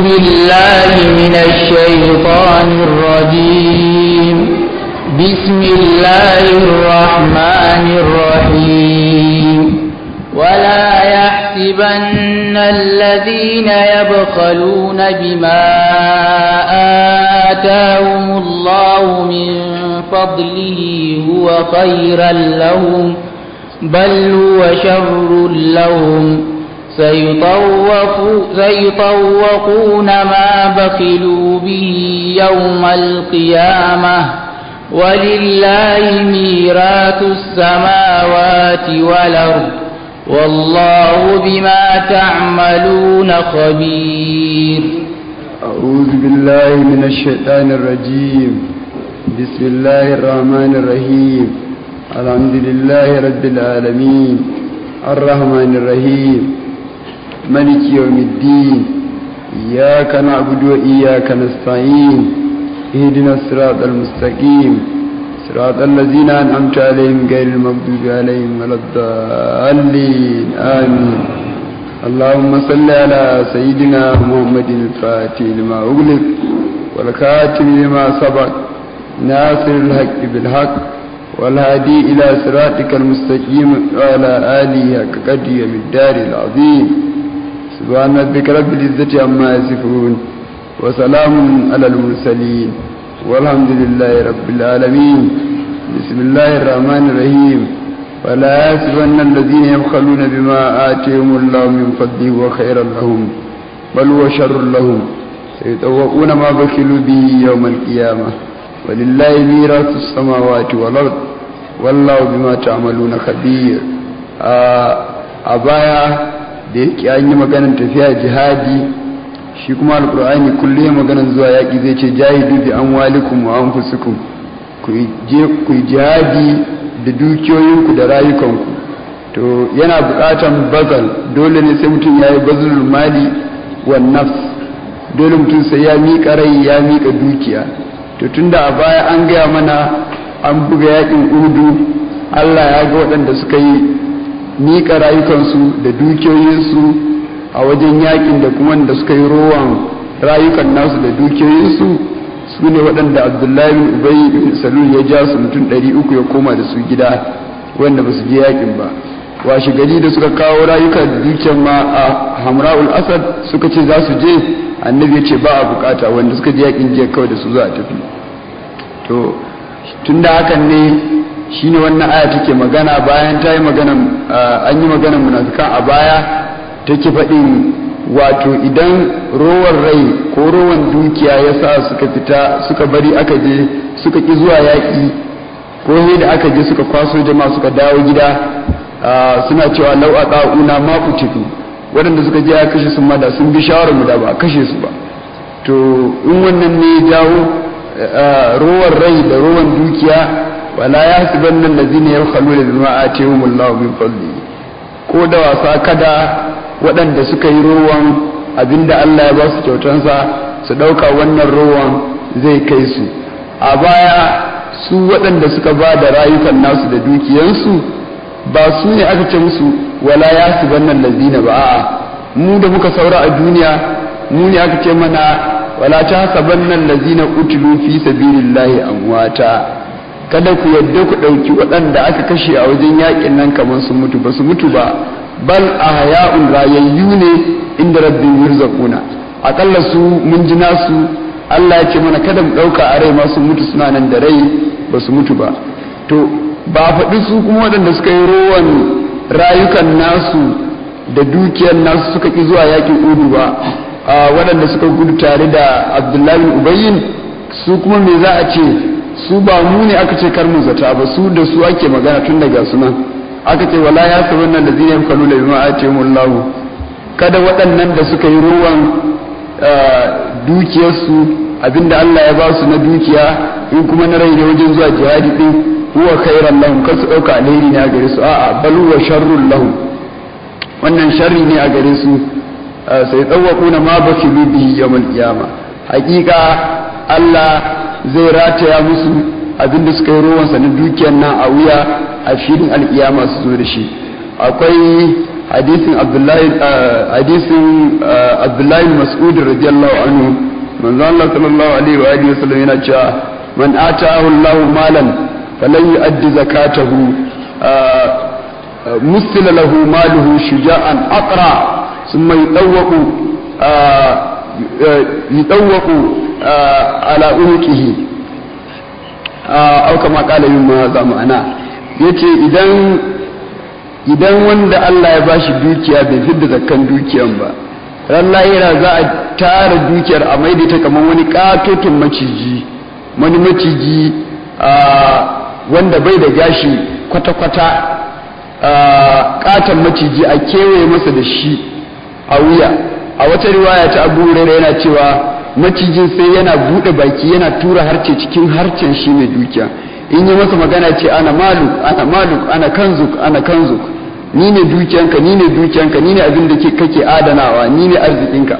بالله من الشيطان الرجيم. بسم الله الرحمن الرحيم. ولا يحسبن الذين يبخلون بما آتاهم الله من فضله هو خيرا لهم بل هو شر لهم سيطوقون ما بخلوا به يوم القيامة ولله ميراث السماوات والأرض والله بما تعملون خبير. أعوذ بالله من الشيطان الرجيم. بسم الله الرحمن الرحيم. الحمد لله رب العالمين الرحمن الرحيم مالك يوم الدين. إياك نعبد وإياك نستعين. اهدنا الصراط المستقيم صراط الذين أنعمت عليهم غير المغضوب عليهم ولا الضالين آمين. اللهم صل على سيدنا محمد الفاتح لما أغلق والخاتم لما سبق ناصر الحق بالحق والهادي إلى صراطك المستقيم وعلى آله حق قدره بالدار العظيم. سبحان ربك رب العزة عما يصفون وسلام على المرسلين والحمد لله رب العالمين. بسم الله الرحمن الرحيم. ولا يحسبن الذين يبخلون بما آتاهم الله من فضله وخيرا لهم بل هو شر لهم سيطوقون ما بخلوا به يوم القيامة ولله ميراث السماوات والأرض والله بما تعملون خبير. a baya da yake an yi maganar tafiya jihadi, shi kuma alkur'ani kullum maganar zuwa yaƙi zai ce jahidu bi amwalikum wa anfusikum, ku yi jihadi da dukiyoyinku da rayukanku. To yana buƙatan bazal, dole ne sai mutum ya yi bazalul mali wa nafs, dole mutum sai ya miƙa rai ya miƙa dukiya. To tunda a baya an gaya mana an buga yaƙin uhudu, Allah ya ga waɗanda suka yi miƙa rayukansu da dukiyoyinsu a wajen yaƙin da kuma da suka yi rowan rayukan nasu da dukiyoyinsu, su ne waɗanda Abdullahi bin Ubay bin Salul ya ja su mutum 300 ya koma da su gida wanda ba su je yaƙin ba. Washe gari da suka kawo rayuka da dukiyar ma a Hamra'ul Asad suka ce za su je, annabi ya ce ba a bukata, wanda suka je yaƙin jiya kawai da su za a tafi. To tunda hakan ne shine wannan aya take magana, bayan ta yi magana an yi maganar munafikan a baya, take faɗin wato idan rowar rai ko rowan dukiya ya sa suka fita suka bari aka je suka ƙi zuwa yaƙi, ko da aka je suka kwaso jama'a suka dawo gida suna cewa lau a ɗa'una ma ku tafi, waɗanda suka je ya kashe sun mada sun bi shawarar mu da ba a kashe su ba. To in wannan ne jawo rowar rai da rowan dukiya, wala yahsibanna allazina yabkhaluna bima atahumullahu min fadli, ko da wasa kada waɗanda suka yi rowan abinda Allah ya ba su kyautansa su ɗauka wannan rowan zai kai su. A baya su waɗanda suka ba da rayukan nasu da dukiyansu ba su ne aka ce musu wala yahsibanna allazina ba, a'a mu da muka saura a duniya mu ne aka ce mana wala tahsabanna allazina qutilu fi sabilillahi amwata, kada ku yadda ku ɗauki waɗanda aka kashe a wajen yaƙin nan kamar sun mutu, ba su mutu ba, bal ahya'un rayayyu ne inda rabbin yurzaquna. Akalla su mun ji nasu, Allah ya ce mana kada mu ɗauka a rai ma sun mutu, suna nan da rai ba su mutu ba. To ba faɗi su kuma waɗanda suka yi rowan rayukan nasu da dukiyar nasu suka ƙi zuwa yaƙin Uhud ba, waɗanda suka gudu tare da Abdullahi bin Ubayyin, su kuma me za a ce? Su ba mu ne aka ce kar mu zata ba, su da su ake magana tun daga sunan. Aka ce wala ya sabon nan da zai yin kalu da bima a ce mullahu, kada waɗannan da suka yi ruwan dukiyarsu abinda Allah ya ba su na dukiya in kuma na rai ne wajen zuwa jihadi din, huwa khairan lahum, kar su ɗauka alheri ne a gare su, a'a bal huwa sharrun lahum, wannan sharri ne a gare su. sai tsawwaquna ma bakilu bihi yawmal qiyama, hakika Allah zai rataya musu abinda suka yi ruwansa na dukiyar nan a wuya a filin alkiyama su zo da shi. Akwai hadisin Abdullahi Mas'ud radiyallahu anhu manzo Allah sallallahu alaihi wa alihi wasallam yana cewa man ataahu Allahu malan falan yu'addi zakatahu musila lahu maluhu shuja'an aqra thumma yutawwaqu ala unuqihi au kama kala yin ma za ma'ana yace idan wanda Allah ya bashi dukiya bai fidda zakkan dukiyan ba ran lahira za a tara dukiyar a maida ta kamar wani katotun maciji wanda bai da gashi kwata-kwata katon maciji a kewaye masa da shi a wuya a wata riwaya ta Abu Hurairah yana cewa macijin sai yana bude baki yana tura harce cikin harcen shi mai dukiya in yi masa magana ce ana maluk ana kanzuk ni ne dukiyanka ni ne abin da kake adanawa ni ne arzikinka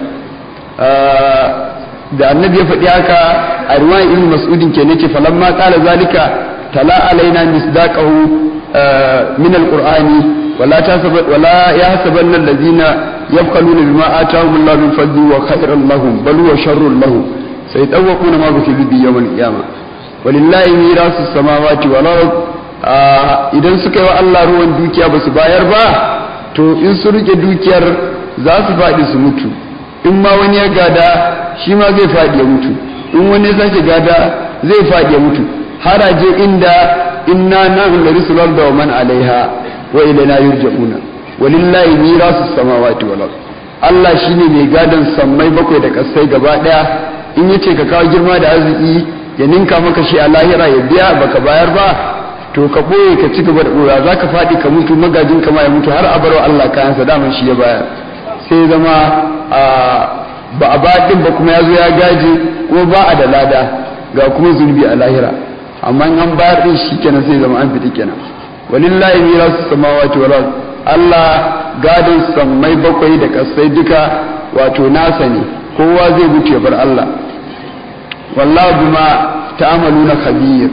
da annabi ya faɗi haka a riwayar ibn mas'udin ke nake falamma qala zalika tala alaina misdaqahu min alqur'ani wala yahsabanna allazina yabkhaluna bima atahum Allah min fadli wa khayran lahum bal huwa sharrun lahum saytawquna ma bakilu bi yawm al-qiyamah walillahi mirasu samawati wal ard idan suka yi wa Allah ruwan dukiya ba su bayar ba to in su rike dukiyar za su faɗi su mutu in ma wani ya gada shi ma zai faɗi ya mutu in wani ya sake gada zai faɗi ya mutu haraje inda inna nahnu narisul arda wa man alaiha wa ilayna yurja'una walillahi mirasu samawati wal ard Allah shine mai gadon sammai bakwai da kasai gaba daya in yace ka kawo girma da arziki ya ninka maka shi a lahira ya biya baka bayar ba to ka boye ka ci gaba da boya zaka fadi ka mutu magajin ka ma ya mutu har a barwa Allah kayan sa daman shi ya bayar sai zama ba a badin ba kuma yazo ya gaji ko ba a da lada ga kuma zunubi a lahira amma in an bayar din shikenan sai zama an fiti kenan walillahi mirasu samawati wal ard Allah gadon sammai bakwai da kasai duka wato nasa ne kowa zai mutu ya bar Allah wallahu bima ta'maluna khabir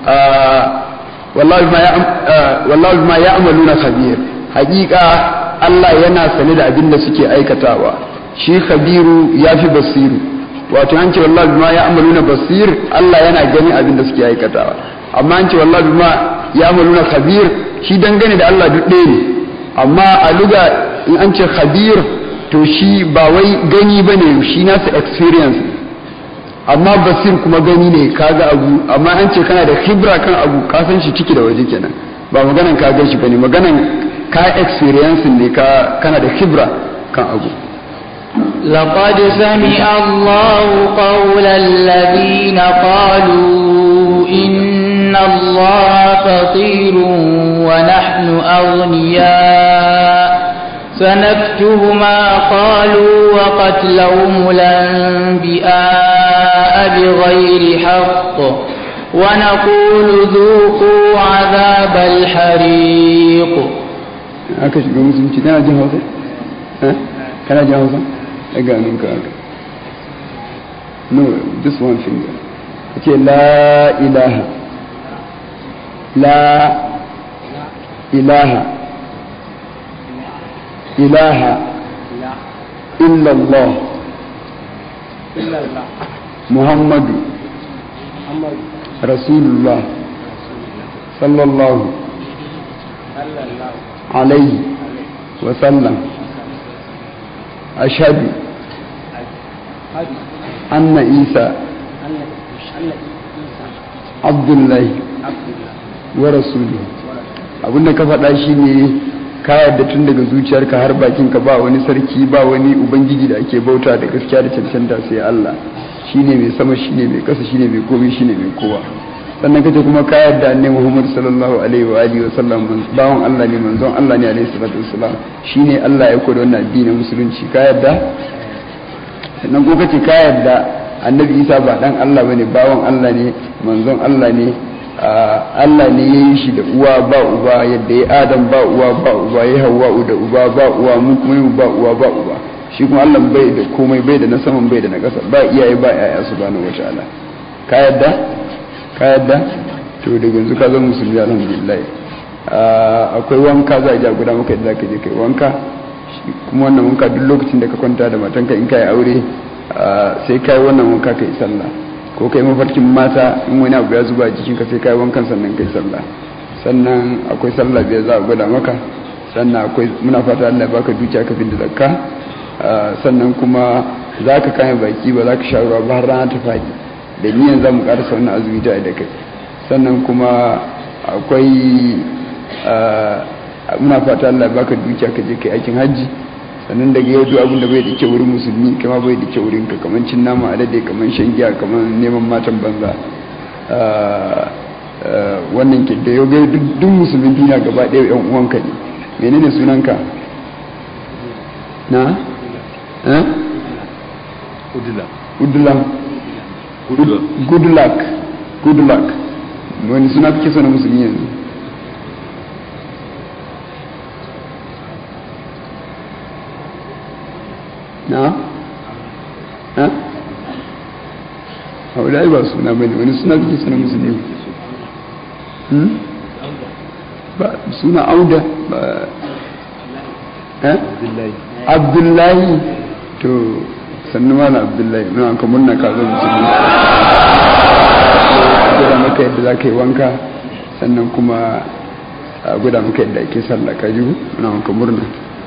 wallahu bima ya'maluna khabir haqiqa Allah yana sane da abin da suke aikatawa shi khabiru yafi basiru wato an ce wallahi bima ya'maluna basir Allah yana gani abin da suke aikatawa amma an ce wallahi bima ya'maluna khabir shi dangane da Allah duk ɗaya ne amma a luga in an ce khabir to shi ba wai gani bane shi nasa experience amma basir kuma gani ne kaga abu amma an ce kana da khibra kan abu ka san shi ciki da waje kenan ba maganan ka gan shi bane maganan ka experience ne kana da khibra kan abu لقد سمع الله قول الذين قالوا إن الله فقير ونحن أغنياء سنكتب ما قالوا وقتلهم الأنبياء بغير حق ونقول ذوقوا عذاب الحريق. Can I jump again? No, just one finger. Okay, La ilaha. La ilaha. Ilaha. Illallah. Muhammadu. Rasulullah. Sallallahu. Alayhi wa sallam. أشهد أن عيسى عبد الله ورسوله abinda ka faɗa shi ne ka yarda tun daga zuciyarka har bakinka ba wani sarki ba wani ubangiji da ake bauta da gaskiya da cancanta sai Allah shine mai sama shine mai ƙasa shine mai komai shine mai kowa sannan kace kuma ka yarda annabi Muhammad sallallahu alaihi wa alihi wa sallam bawon Allah ne manzon Allah ne alaihi salatu wassalam shine Allah ya koda wannan addinin musulunci ka yarda sannan ko kace ka yarda annabi Isa ba dan Allah bane bawon Allah ne manzon Allah ne Allah ne ya yi shi da uwa ba uba yadda ya Adam ba uwa ba uba ya Hawwa da uba ba uwa mu kuma ba uwa ba uba shi kuma Allah bai da komai bai da na saman bai da na ƙasa ba iyaye ba yaya subhanahu wataala ka yarda to daga yanzu ka zama musulmi alhamdulillah akwai wanka za a ja guda maka yadda ka je kai wanka, kuma wannan wanka duk lokacin da ka kwanta da matanka in ka yi aure sai ka yi wannan wanka ka yi sallah, ko kai mafarkin mata in wani abu ya zuba jikinka sai ka yi wankan sannan ka yi sallah. Sannan akwai sallah biyar za a gwada maka, sannan akwai muna fata Allah ya baka dukiya ka fi da zakka, sannan kuma za ka kame baki ba za ka sha ruwa ba har rana ta faɗi da niyan za mu ƙarasa wannan azumi ta da kai. Sannan kuma akwai muna fata Allah ya baka dukiya ka je kai aikin hajji. Sannan daga yau duk abin da bai dake wurin musulmi kama bai dake wurin ka, kamar cin nama alade, kamar shan giya, kamar neman matan banza, wannan ke da yau duk musulmin duniya gaba ɗaya yan uwanka ne. Menene sunanka? Na? Good luck. Wani suna kake so na musulmi yanzu? Na? Haulai ba suna bane, wani suna kake so na musulmi? Ba suna Auda ba. Abdullahi. To sannu mala Abdullahi, muna ka murna ka zo musulmi. Guda maka yadda za ka yi wanka, sannan kuma guda maka yadda ake sallah ka jihu, muna ka murna.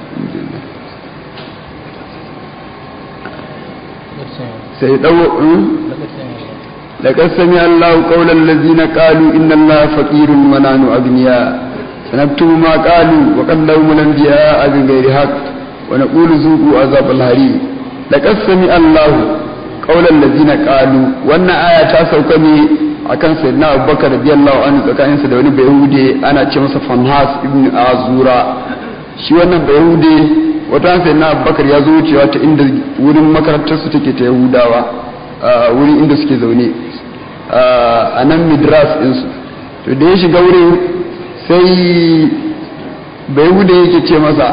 sai dawo laqad sami Allahu qawlan allazina qalu inna Allaha faqirun wa nahnu aghniya sanaktubu ma qalu wa qaddamu al-anbiya'a bighayri haqq wa naqulu zuqu azab al-harim. Laqad sami Allahu qawlan allazina qalu, wannan aya ta sauka ne akan sayyidina Abubakar radiyallahu anhu tsakaninsa da wani bayahude ana ce masa Fanhas ibn Azura. Shi wannan bayahude wata sai na Abubakar ya zo wucewa ta inda wurin makarantar su take ta Yahudawa, wurin inda suke zaune a nan midras din su. To da ya shiga wurin sai bayahude yake ce masa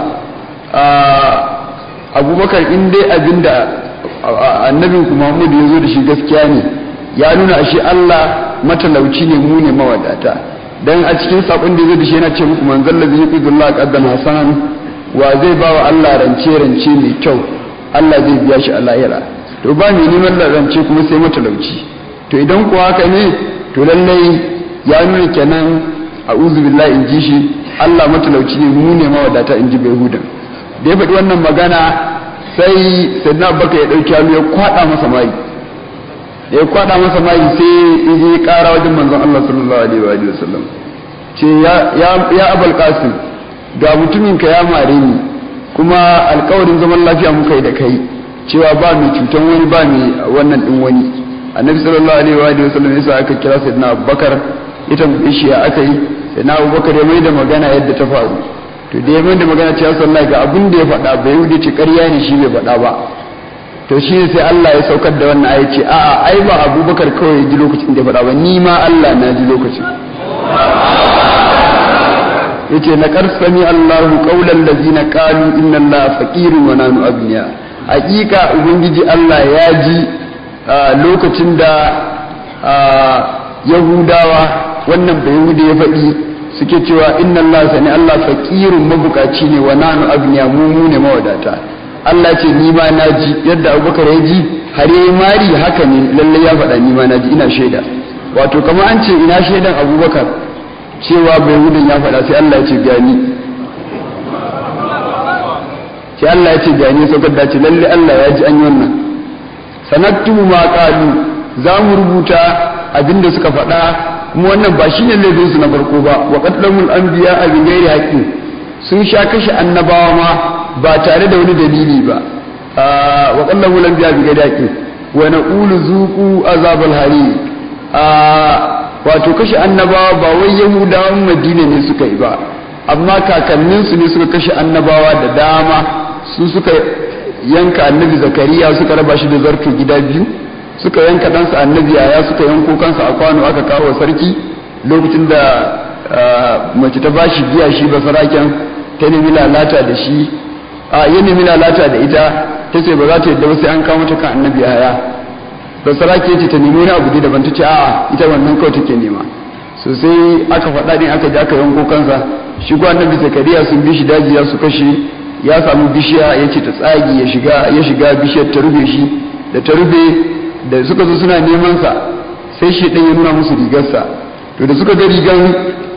Abubakar in dai abinda annabinku Muhammad ya zo da shi gaskiya ne, ya nuna ashe Allah matalauci ne, mu ne mawadata. Dan a cikin sakon da ya zo da shi yana ce muku manzal ladzi yuqidullahu qaddan hasanan, wa zai ba wa Allah rance mai kyau, Allah zai biya shi a lahira. To ba mai neman rance kuma sai matalauci. To idan kuwa haka ne, to lallai ya nuna kenan a'udhu billahi in ji shi Allah matalauci ne, mu ne mawadata in ji Yahudan. Da ya faɗi wannan magana sai sayyidina Abubakar ya dauki hannu ya kwada masa mai. Da ya kwada masa mai sai ya je ƙara wajen manzon Allah sallallahu alaihi wa sallam. Ce ya Abul Qasim, ga mutuminka ya mare ni, kuma alkawarin zaman lafiya muka yi da kai cewa ba mai cutan wani ba mai wannan din wani. Annabi sallallahu alaihi wa sallam yasa aka kira sayyidina Abubakar, ita shi ya aka yi sayyidina Abubakar ya mai da magana yadda ta faru. To da ya mai da magana cewa sallallahu ga abin da ya faɗa bai wuce ce ƙarya ne shi bai faɗa ba. To shi sai Allah ya saukar da wannan aya ce a'a ai ba Abubakar kawai ya ji lokacin da ya faɗa ba, ni ma Allah na ji lokacin. yace laqad sami Allahu qawlan allazina qalu inna Allaha faqirun wa nahnu aghniya. Hakika ubangiji Allah ya ji lokacin da Yahudawa wannan bayahudi ya faɗi suke cewa inna Allaha sani Allah faqirun mabukaci ne wa nahnu aghniya, mu ne mawadata. Allah ce ni ma na ji yadda Abubakar ya ji har yayi mari, haka ne lalle ya faɗa, ni ma na ji ina shaida. Wato kamar an ce ina shaidan Abubakar cewa bai hudun ya faɗa, sai Allah ya ce gani, sai Allah ya ce gani saukar da ce lalle Allah ya ji an yi wannan. Sanattu ma qalu, za mu rubuta abinda suka faɗa, kuma wannan ba shine laifin su na farko ba. Wa qaddamul anbiya bi ghairi haqqin, sun sha kashe annabawa ma ba tare da wani dalili ba. Wa qaddamul anbiya bi ghairi haqqin wa naqulu zuqu azabal hari. Wato kashe annabawa ba wai Yahudawan Madina ne suka yi ba, amma kakanninsu ne suka kashe annabawa da dama. Su suka yanka annabi Zakariya, suka raba shi da zarto gida biyu, suka yanka ɗansa annabi Yahaya, suka yanko kansa a kwano aka kawo sarki. Lokacin da mace ta bashi giya, shi ba saraken ta nemi lalata da shi, ya nemi lalata da ita, ta ce ba za ta yadda ba sai an kawo mata kan annabi Yahaya. Da sarki ce ta nemi wani abu daban, ta ce a'a ita wannan kawai take nema. sai aka faɗa din aka je aka yanko kansa. Shi ko annabi Zakariya sun bi shi daji ya su kashe, ya samu bishiya ya ce ta tsagi ya shiga bishiyar ta rufe shi, da ta rufe da suka zo suna neman sa sai shi ɗan ya nuna musu rigarsa. To da suka ga rigan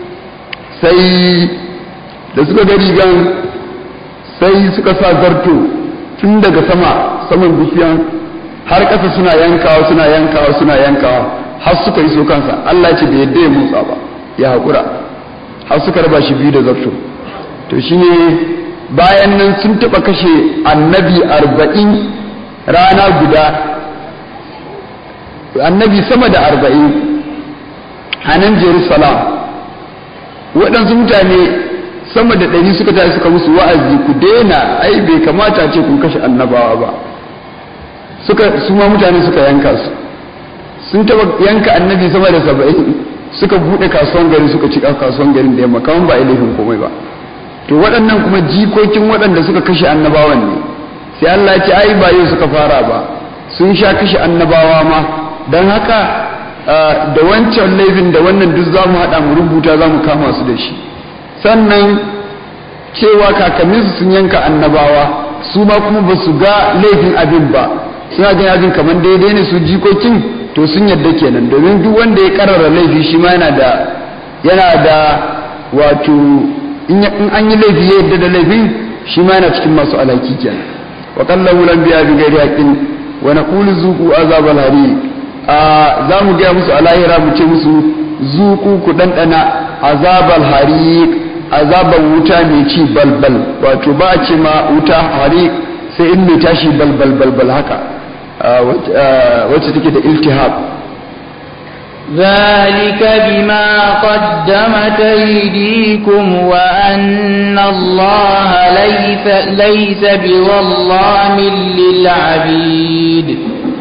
sai suka sa zarto tun daga saman bishiyan har ƙasa suna yankawa har suka iso kansa. Allah ce bai yadda ya motsa ba, ya haƙura har suka raba shi biyu da zarto. To shine bayan nan sun taɓa kashe annabi 40 rana guda, annabi sama da 40 a nan Jerusalem. Waɗansu mutane sama da 100 suka tashi suka musu wa'azi, ku daina, ai bai kamata ce kun kashe annabawa ba. Su ma mutane suka yanka su, sun taba yanka annabi sama da 70, suka bude kasuwan gari suka ci kasuwan garin da yamma kaman ba ilahin komai ba. To waɗannan kuma jikokin waɗanda suka kashe annabawan ne, sai Allah ya ce ai ba yau suka fara ba, sun sha kashe annabawa ma. Don haka da wancan laifin da wannan duk za mu haɗa mu rubuta, za mu kama su da shi. Sannan cewa kakanninsu sun yanka annabawa, su ma kuma ba su ga laifin abin ba, suna ganin abin kamar daidai ne su jikokin, to sun yadda kenan. Domin duk wanda ya karara laifi shi ma yana da wato in an yi laifi ya yadda da laifin, shi ma yana cikin masu alhaki kenan. Wa qallahu lam biya bi ghairi haqqin wa naqulu zuqu azabal hari. Za mu gaya musu a lahira mu ce musu zuku ku ɗanɗana azabal harik, azaban wuta mai ci balbal. Wato ba a ce ma wuta harik sai in mai tashi balbal haka, wacce take da iltihab. ذلك بما قدمت أيديكم وأن الله ليس بظلام للعبيد.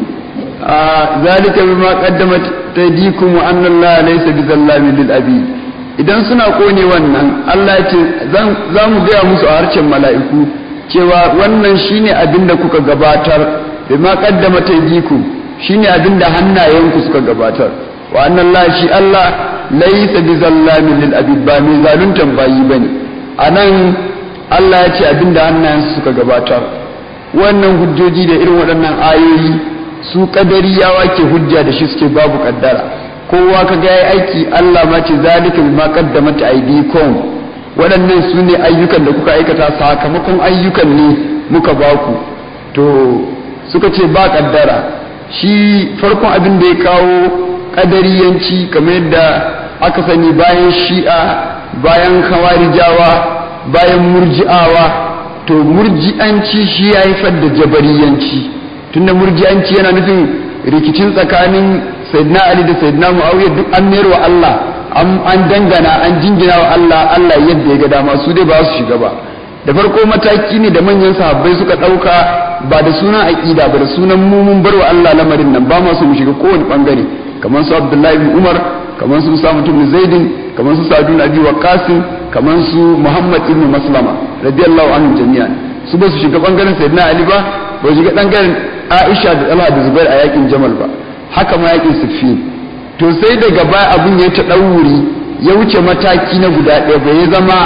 ذلك بما قدمت أيديكم وأن الله ليس بظلام للعبيد. idan suna kone wannan, Allah ya ce za mu gaya musu a harshen mala'iku cewa wannan shine abinda kuka gabatar, bima qaddamat aydikum shine abinda hannayenku suka gabatar. Wa anna Allah shi Allah laysa bizallamin lil abid, ba mai zaluntan bayi bane. Anan Allah ya ce abinda hannayensu suka gabatar. Wannan hujjoji da irin waɗannan ayoyi su kadariyawa ke hujja da shi, suke babu kaddara. Kowa ka ga aiki Allah ma ce zalika bima qaddamat aydikum, waɗannan su ne ayyukan da kuka aikata, sakamakon ayyukan ne muka baku. To suka ce ba kaddara. Shi farkon abin da ya kawo kadariyanci kamar yadda aka sani, bayan shi'a, bayan khawarijawa, bayan murji'awa, to murji'anci shi ya haifar da jabariyanci. Tunda murji'anci yana nufin rikicin tsakanin sayyidina Ali da sayyidina Muawiya duk an mayar wa Allah, an dangana, an jingina wa Allah yadda ya ga dama, su dai ba su shiga ba. Da farko mataki ne da manyan sahabbai suka dauka, ba da sunan aqida ba, da sunan mun bar wa Allah lamarin nan, ba ma su mu shiga kowane bangare, kamar su Abdullahi ibn Umar, kamar su Usama ibn Zaid, kamar su Sa'd ibn Abi Waqqas, kamar su Muhammad ibn Maslama radiyallahu anhu jami'an. Su ba su shiga bangaren sayyidina Ali ba su shiga bangaren Aisha da Talha da Zubair a yakin Jamal ba, haka ma yakin Siffin. To sai daga baya abun ya ta dauri, ya wuce mataki na guda ɗaya, bai zama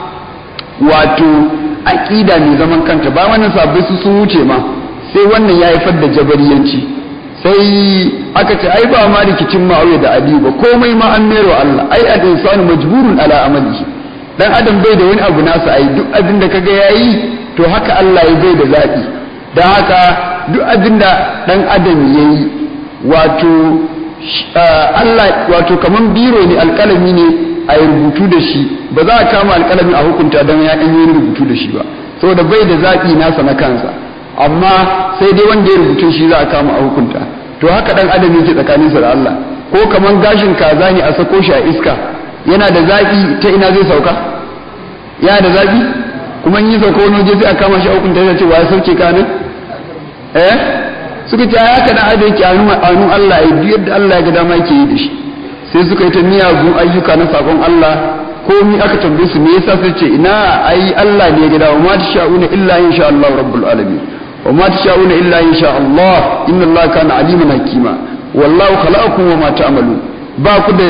wato aqida mai zaman kanta ba. Wannan sabbai su sun wuce ma, sai wannan ya haifar da jabariyanci. Sai aka ce ai ba ma rikicin Muawiya da Ali ba, komai ma an mero Allah, ai al-insanu majburun ala amalihi. Dan adam bai da wani abu nasa, ai duk abin da kaga yayi to haka Allah ya bai da zabi. Dan haka duk abin da dan adam yayi, wato Allah wato kaman biro ne, alkalami ne a rubutu da shi, ba za a kama alkalamin a hukunta dan ya yi rubutu da shi ba, saboda bai da zabi nasa na kansa. Amma sai dai wanda ya rubuta shi za a kama a hukunta. To haka dan adam yake tsakaninsa da Allah. Ko kaman gashin kaza ne a sako shi a iska, yana da zabi ta ina zai sauka? Yana da zabi? Kuma in yi sauka wani waje sai a kama shi a hukunta, ya ce wa ya sauke ka ne? Suka ce haka dan adam yake anun Allah, ya duk yadda Allah ya ga dama yake yi da shi. Sai suka yi ta miyagun ayyuka na sakon Allah, komi aka tambaye su me yasa sai ce ina ai Allah ne ya ga dama, ma tasha'una illa insha Allah rabbul alamin. وما تشاءون إلا إن شاء الله إن الله كان عليما حكيما والله خلقكم وما تعملون. ba ku da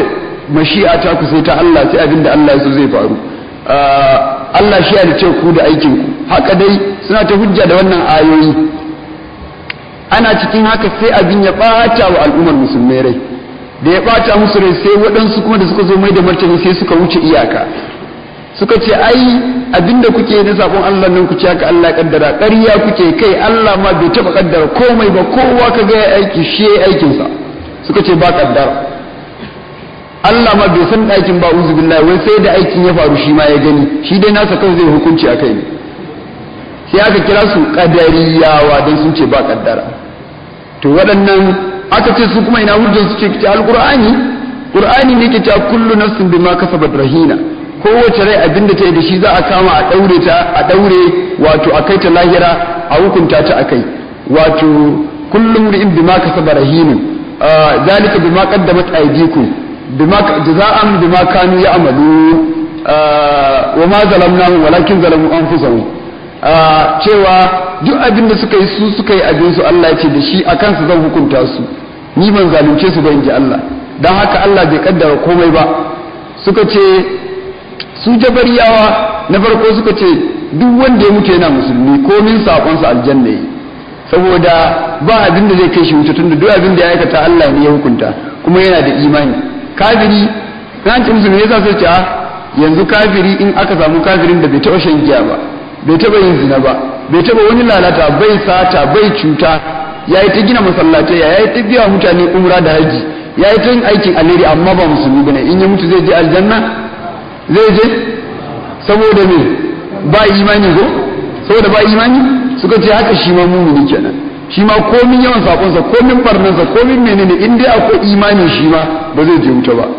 mashi'a ta ku sai ta Allah, sai abinda Allah ya so zai faru. Allah shi ya ce ku da aikin ku. Haka dai suna ta hujja da wannan ayoyi. Ana cikin haka sai abin ya bata wa al'ummar musulmai rai. Da ya bata musu rai sai waɗansu kuma da suka zo mai da martani sai suka wuce iyaka. Suka ce ai abinda kuke da sabon Allah nan ku ce haka Allah ya kaddara, ƙarya kuke, kai Allah ma bai taba kaddara komai ba, kowa kaga ya aiki shi ya aikin sa. Suka ce ba kaddara, Allah ma bai san aikin ba, uzu billahi, wai sai da aikin ya faru shi ma ya gani, shi dai nasa kawai zai hukunci akai ne. Sai aka kira su qadariyawa dan sun ce ba kaddara. To waɗannan aka ce su kuma ina hujjar su ce alqur'ani, qur'ani ne ke ta kullu nafsin bima kasabat rahina, kowace rai abinda ta yi da shi za a kama a daure wato a kai ta lahira a hukunta ta a kai, wato kullum ri'in bima kasaba rahinin, zalika bima qaddamat aydikum jaza'an bima kanu ya'malu wa ma zalamnahum walakin zalamu anfusahum, cewa duk abinda suka yi su suka yi abin su, Allah ya ce da shi akan su zan hukunta su, ni ban zalunce su ba inji Allah. Dan haka Allah bai kaddara komai ba. Suka ce su jabariyawa na farko suka ce duk wanda ya mutu yana musulmi komin sakonsa aljanna yi, saboda ba abin da zai kai shi wuta, tunda duk abin da ya aikata Allah ne ya hukunta, kuma yana da imani. Kafiri kan ce musulmi yasa sai ce yanzu kafiri, in aka samu kafirin da bai taba shan giya ba, bai taba yin zina ba, bai taba wani lalata, bai sata, bai cuta, yayi ta gina masallatai, yayi ta biya mutane umra da haji, yayi ta yin aikin alheri, amma ba musulmi bane, in ya mutu zai je aljanna? Zai je? Saboda me? Ba imani ko? Saboda ba imani? Suka ce haka shi ma mumini kenan. Shi ma komin yawan sakonsa, komin barnansa, komin menene, in dai akwai imani shi ma ba zai je wuta ba.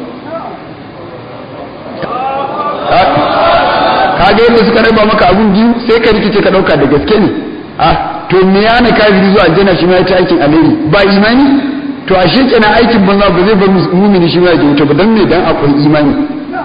Kaga yadda suka raba maka abun biyu, sai ka rikice ka dauka da gaske ne. To me yana kafiri zuwa aljanna shi ma ya ta aikin alheri? Ba imani? To ashe kenan aikin banza ba zai bar mumini shi ma ya je wuta ba, dan me? Dan akwai imani.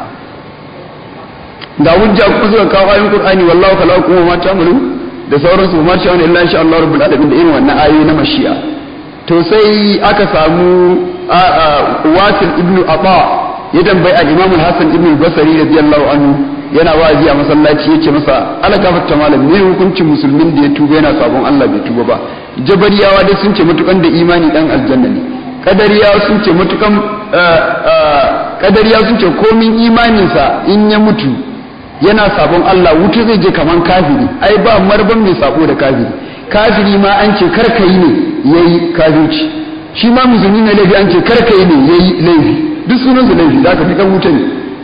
Da hujja ku suka kawo ayoyin Qur'ani, wallahu khalaqakum wa ma ta'malun da sauransu, ma sha Allah insha Allah rabbul alamin, da irin wannan ayoyi na mashi'a. To sai aka samu Wasil ibn Aba ya tambayi al-Imam al-Hasan ibn al-Basri radiyallahu anhu, yana wa'azi a masallaci, yace masa ala gafarta malam, ne hukuncin musulmin da ya tuba yana sabon Allah bai tuba ba? Jabariyawa dai sun ce mutukan da imani dan aljanna ne, kadariyawa sun ce mutukan kadariyawa sun ce komin imaninsa in ya mutu yana sabon Allah wuta zai je kaman kafiri. Ai ba marban mai sabo da kafiri. Kafiri ma an ce karkai ne yayi kafirci, shi ma musulmi ne laifi an ce karkai ne yayi laifi, duk sunan su laifi, zaka fi kan wuta ne.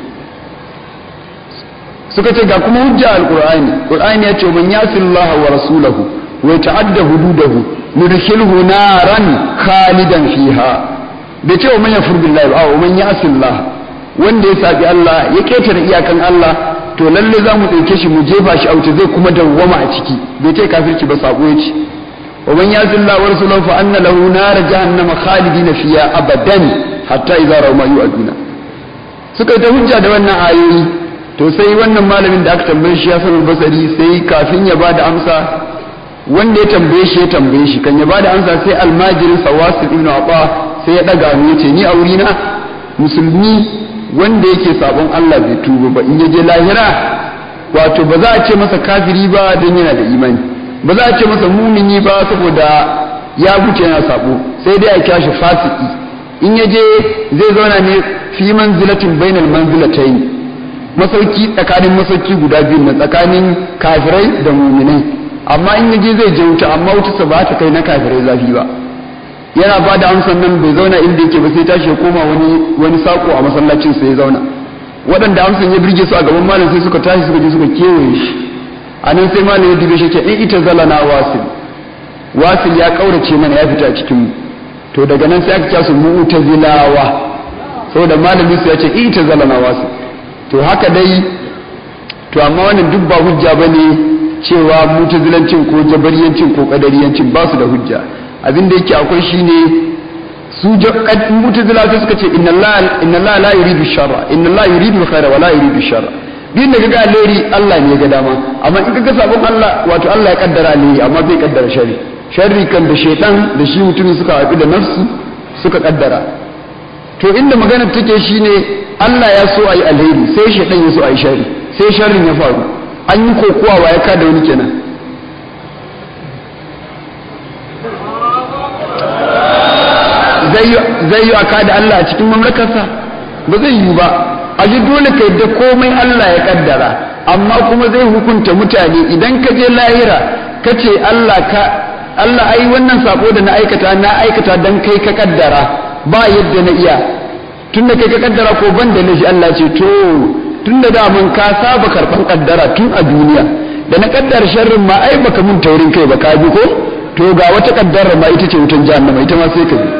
Suka ce ga kuma hujja alqur'ani, qur'ani ya ce man yasillaha wa rasulahu wa yata'adda hududahu nudkhilhu naran khalidan fiha. bai ce wa man yafur billahi ba, wa man yasillaha, wanda ya sabi Allah ya ketare iyakan Allah, to lalle za mu ɗauke shi mu jefa shi a wuta, zai kuma dawwama a ciki. Bai ce kafirci ba, sako ya ce wa man yasillaha wa rasulahu fa anna lahu nar jahannama khalidina fiha abadan hatta idza rawu ma yu'aduna. Suka ta hujja da wannan ayoyi. To sai wannan malamin da aka tambaye shi, Hasan al-Basri, sai kafin ya bada amsa, wanda ya tambaye shi kan ya bada amsa, sai almajirin Wasil ibn Aba sai ya daga mu yace ni a wurina musulmi wanda yake sabon Allah bai tuba ba, in yaje lahira wato ba za a ce masa kafiri ba dan yana da imani, ba za a ce masa mumini ba saboda ya guce yana sabo, sai dai a kyashi fasiki. In yaje zai zauna ne fi manzilatin bainal manzilatayn, masauki tsakanin masauki guda biyu na tsakanin kafirai da muminai. Amma in yaje zai je wuta, amma wutarsa ba ta kai na kafirai zafi ba. Yana ba da amsan nan bai zauna inda yake ba, sai tashi ya koma wani sako a masallacin sai ya zauna. Waɗanda amsan ya birge su a gaban malam sai suka tashi suka je suka kewaye shi. A nan sai malam ya dube shi, ce in ita zalana wasil ya kaurace mana, ya fita cikin mu. To daga nan sai aka kira su mu'tazilawa, saboda malamin su ya ce ita zalana wasil. To haka dai, to amma wannan duk ba hujja bane cewa mutazilancin ko jabariyancin ko kadariyancin ba su da hujja. Abin da yake akwai shine su mutazila sai suka ce inna Allah la yuridu sharra, inna Allah yuridu khaira wa la yuridu sharra. Din da kaga alheri Allah ne ya ga dama, amma in kaga sabon Allah wato Allah ya kaddara alheri amma bai kaddara sharri. Sharri kan da shaytan da shi mutumin suka haɗu da nafsu suka kaddara. to inda maganar take shine Allah ya so ayi alheri sai shedan ya so ayi sharri sai sharrin ya faru an yi kokuwa wa ya kada wani kenan zai yi aka da Allah a cikin mamlakarsa ba zai yi ba a ji dole ka yadda komai Allah ya kaddara amma kuma zai hukunta mutane idan ka je lahira ka ce Allah ai wannan sako da na aikata dan kai ka kaddara ba yadda na iya tunda kai ka kaddara ko ban da nashi Allah ce to tunda da mun ka saba karban kaddara tun a duniya da na kaddara sharrin ma ai baka mun taurin kai ba ka bi ko to ga wata kaddara ma ita ce wutan jahannama ita ma sai ka bi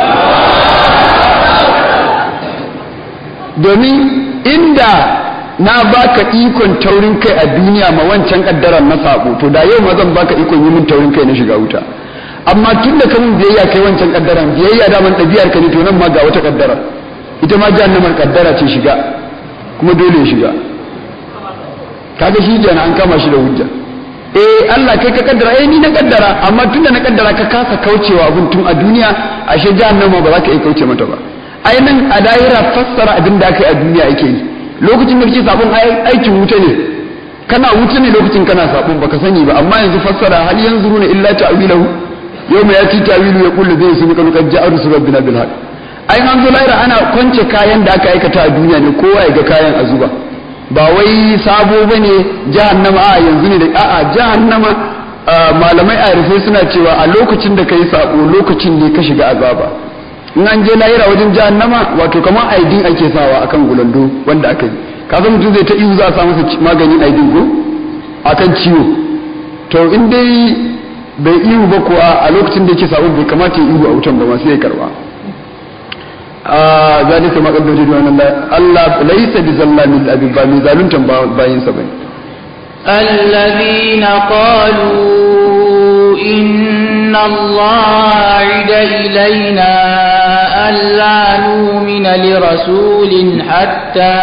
domin inda na baka ikon taurin kai a duniya ma wancan kaddaran na sabo to da yau ma zan baka ikon yi min taurin kai na shiga wuta amma tun da kamun biyayya kai wancan kaddaran biyayya da man ɗabi'ar ka ne to nan ma ga wata kaddara ita ma jahannamar kaddara ce shiga kuma dole ya shiga kaga shi kenan an kama shi da hujja Allah kai ka kaddara ni na kaddara amma tunda na kaddara ka kasa kaucewa abun tun a duniya ashe jahannama ba za ka iya kauce mata ba nan a daira fassara abin da aka yi a duniya ake yi lokacin da kake sabon aikin wuta ne kana wuta ne lokacin kana sabon baka sani ba amma yanzu fassara hal yanzuruna illa ta'wilahu yawma yati ta'wilu yaqulu zai sunu kan qad ja'a rusul rabbina bil haqq an zo laira ana kwance kayan da aka aikata a duniya ne kowa ya ga kayan a zuba ba wai sabo bane jahannama yanzu ne da jahannama malamai arifai suna cewa a lokacin da kai sabo lokacin ne ka shiga azaba in an je lahira wajen jahannama wato kamar aidin ake sawa akan gulando wanda aka yi ka san mutum zai ta ihu za a sa masa maganin aidin ko akan ciwo to in dai bai ihu ba kuwa a lokacin da yake sabo bai kamata ya ihu a wutan ba ma sai ya karba ذلك ما قد وجدوا أن الله ليس بظلام للعبيد ba mai zaluntan bayinsa bane الذين قالوا إن الله عهد إلينا ألا نؤمن لرسول حتى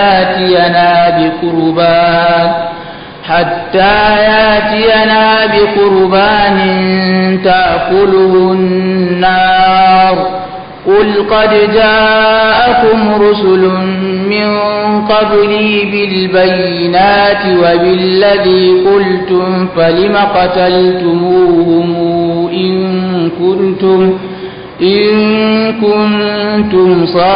ياتينا بقربان تأكله النار قل قد جاءكم رسل من قبلي بالبينات وبالذي قلتم فلم قتلتموهم إن كنتم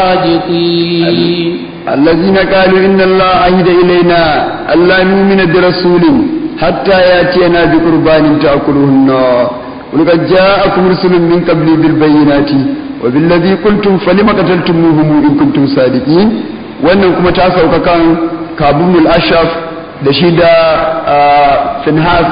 صادقين الذين قالوا إن الله عهد إلينا ألا نؤمن برسول حتى يأتينا بقربان تأكله النار قل قد جاءكم رسل من قبلي بالبينات وبالذي قلتم فلم قتلتموهم إن كنتم صادقين wannan kuma ta sauka kan Kabul al-Ashraf da shi da Finhas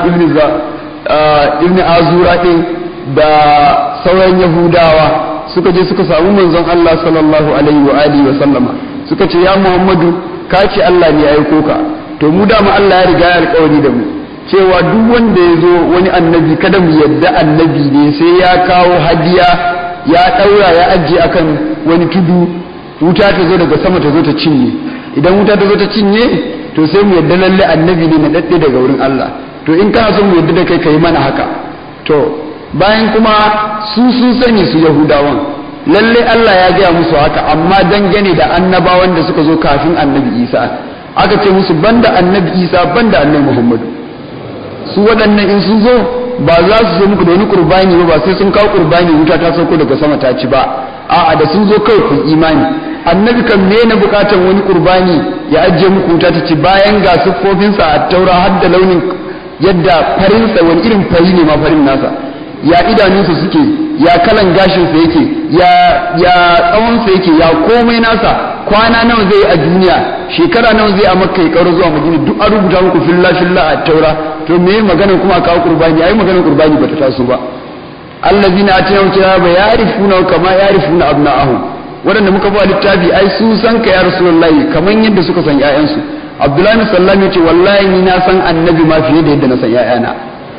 ibn Azura din da sauran Yahudawa suka je suka samu manzon Allah sallallahu alaihi wa alihi wa sallama suka ce ya Muhammadu ka ce Allah ne ya aiko ka to mu da mu Allah ya riga ya alƙawari da mu cewa duk wanda ya zo wani annabi kada mu yadda annabi ne sai ya kawo hadiya ya daura ya ajiye akan wani tudu wuta ta zo daga sama ta zo ta cinye idan wuta ta zo ta cinye to sai mu yadda lalle annabi ne na dadde daga wurin Allah to in kana son mu yadda da kai kai mana haka to bayan kuma su sani su Yahudawan lalle Allah ya gaya musu haka amma dangane da annabawan da suka zo kafin annabi Isa aka ce musu banda annabi Isa banda annabi Muhammad su waɗannan in sun zo ba za su zo muku da wani qurbani ba sai sun kawo qurbani wuta ta sauko daga sama ta ci ba a'a da sun zo kai ku imani annabi kan me na bukatan wani qurbani ya ajiye muku wuta ta ci bayan ga siffofinsa a taura har da launin yadda farinsa wani irin fari ne ma farin nasa ya idanunsa suke ya kalan gashinsa yake ya tsawonsa yake ya komai nasa kwana nawa zai a duniya shekara nawa zai a makka ya karo zuwa madina duk an rubuta muku filla a taura to me magana kuma a kawo qurbani ai maganar qurbani bata taso ba allazina atayhum kitaba ya'rifuna kama ya'rifuna abna'ahum wadanda muka ba littafi ai su san ka ya rasulullahi kaman yadda suka san ƴaƴansu abdullahi sallallahu alaihi wasallam yace wallahi ni na san annabi ma fiye da yadda na san ƴaƴana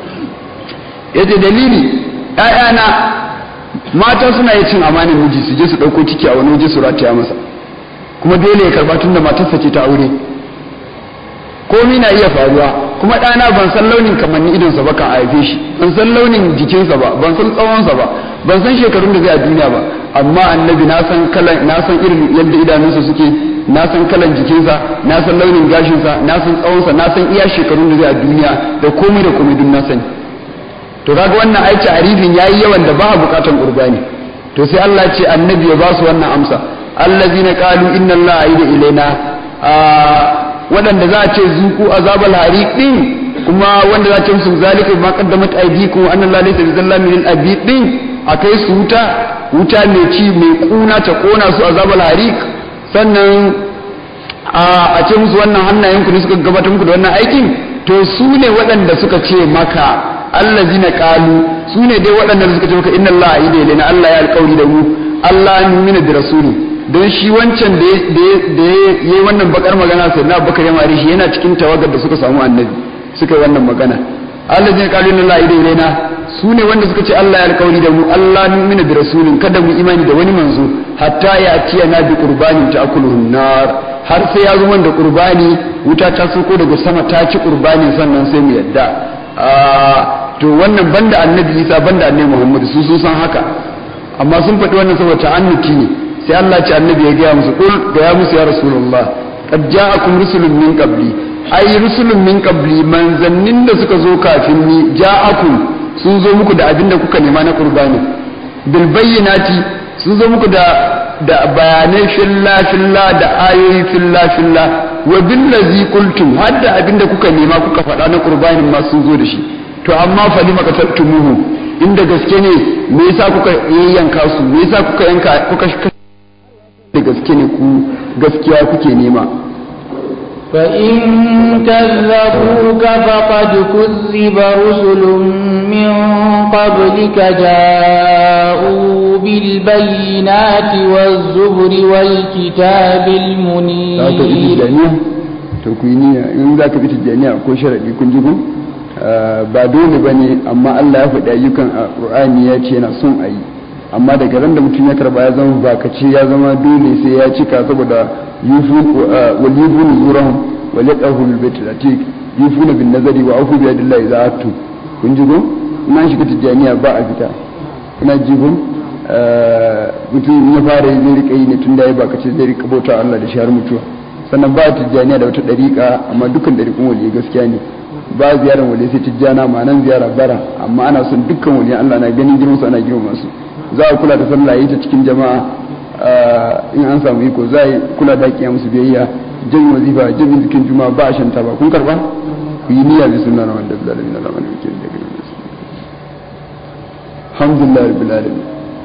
yace dalili ƴaƴana mata suna yin cin amanin miji su je su dauko ciki a wani waje su rataya masa kuma dole ya karba tunda matarsa ce ta aure komai na iya faruwa kuma ɗana ban san launin kamanni idonsa ba kan haife shi ban san launin jikinsa ba ban san tsawonsa ba ban san shekarun da zai a duniya ba amma annabi na san irin yadda idanunsa suke, na san kalan jikinsa, na san launin gashinsa, na san tsawonsa, na san iya shekarun da zai a duniya da komai duk na sani. To kaga wannan aiki arifin yayi yawan da ba a bukatan qurbani. To sai Allah ya ce annabi ya ba su wannan amsa, allazina qalu inna allaha aida ilaina, wadanda za a ce zuku azabal hariq din, kuma wanda za a ce musu zalika ma qaddamat aydikum anna allaha laysa bizallamin lil abid din, akai su wuta mai ci mai kuna ta kona su azabal hariq. Sannan a ce musu wannan hannayenku ne suka gabatar muku da wannan aikin. To su ne waɗanda suka ce maka allazina qalu, su ne dai waɗanda suka ce maka inna allaha aida ilaina, Allah ya alƙawari da mu, Allah nu'minu bi rasuli. Don shi wancan da yayi wannan bakar magana sai na Abubakar ya mare shi yana cikin tawagar da suka samu annabi suka yi wannan magana. allazina qalu inna allaha aida ilaina, su ne wanda suka ce Allah ya alƙawari da mu, Allah nu'minu bi rasulin, kada mu imani da wani manzo hatta ya atiya na bi qurbanin ta'kuluhun nar, har sai ya zo da qurbani, wuta ta sauko daga sama ta ci qurbanin sannan sai mu yadda. To wannan banda annabi Isa banda annabi Muhammad su sun san haka, amma sun faɗi wannan saboda ta'annuti ne. Sai Allah ya ce annabi ya gaya musu, qul ga ya musu ya rasulullah qad ja'akum rusulun min qabli, ai rusulun min qabli, manzannin da suka zo kafin ni, ja'akum sun zo muku da abinda kuka nema na qurbani, bil bayyinati sun zo muku da bayanai filla da ayoyi filla wa billazi qultum, hadda abinda kuka nema kuka faɗa na qurbanin ma sun zo da shi. To amma fa lima qataltumuhu, inda gaske ne me yasa kuka yanka su, me yasa kuka yanka kuka da gaske ne ku gaskiya kuke nema. فإن كذبوك فقد كذب رسل من قبلك جاءوا بالبينات والزبر والكتاب المنير. to ku yi niyya in za ka bi tijjaniya ko sharadi kun ji ku ba dole bane, amma Allah ya faɗi ayyukan a Qur'ani ya ce yana son a yi, amma daga ran da mutum ya karba ya zama bakace, ya zama dole sai ya cika, saboda waliyubun zurahum waliyadahu bil baitil atiq yufuna bin nazari wa afu bi yadillahi za'atu. kun ji ko ina shiga tijjaniya ba a fita, ina ji ko mutum ya fara zai rika yi ne tun da ya bakace zai rika bauta Allah da shahar mutuwa. Sannan ba tijjaniya da wata dariƙa, amma dukkan dariƙun waliyi gaskiya ne, ba ziyarar waliyi sai tijjana, ma'anan ziyara bara, amma ana son dukkan waliyan Allah na ganin girman su, ana girma su. Za a kula da sallah yi ta cikin jama'a, in an samu iko za a kula da kiyamu musu biyayya, jami'in wazifa, jami'in zikin juma'a, ba a shanta ba. Kun karba ku yi niyya bi sunna na wanda da alamin Allah ne yake da gani. Alhamdulillah rabbil alamin.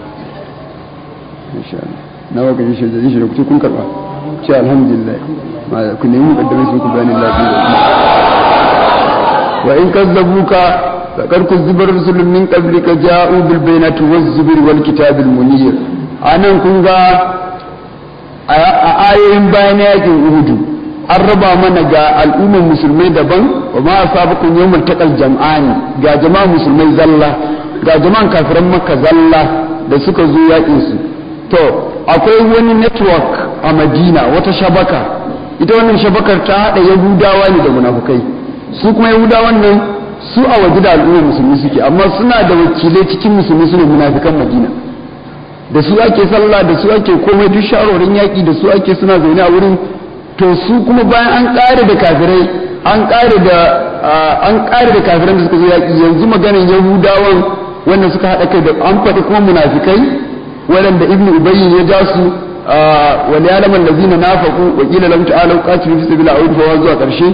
Insha Allah na waka shi da shi da ku kun karba ce alhamdulillah, ma ku nemi mukaddamai sun ku bayani lafiya. Wa in kazzabuka faqad kuzziba rusulun min qablika ja'u bil bayyinati waz zuburi wal kitabil munir. Anan kun ga a ayoyin bayan yakin Uhud an raba mana ga al'ummar musulmai daban, wa ma asabakum yawmal taqal jam'ani, ga jama'a musulmai zalla, ga jama'an kafiran Makka zalla da suka zo yakin su. To akwai wani network a Madina, wata shabaka, ita wannan shabakar ta hada Yahudawa ne da munafukai. Su kuma Yahudawan nan su a waje da al'ummar musulmi suke, amma suna da wakilai cikin musulmi, sune munafikan Madina, da su ake sallah, da su ake komai, duk shawarorin yaki da su ake, suna zaune a wurin. To su kuma bayan an kare da kafirai, an kare da kafiran da suka zo yaki, yanzu maganar Yahudawan wannan suka hada kai da an faɗi kuma munafikai waɗanda Ibn Ubay ya ja su, wa liya'lamu allazina nafaqu wa qila lahum ta'alu qatilu fi sabilillahi aw idfa'u zuwa karshe.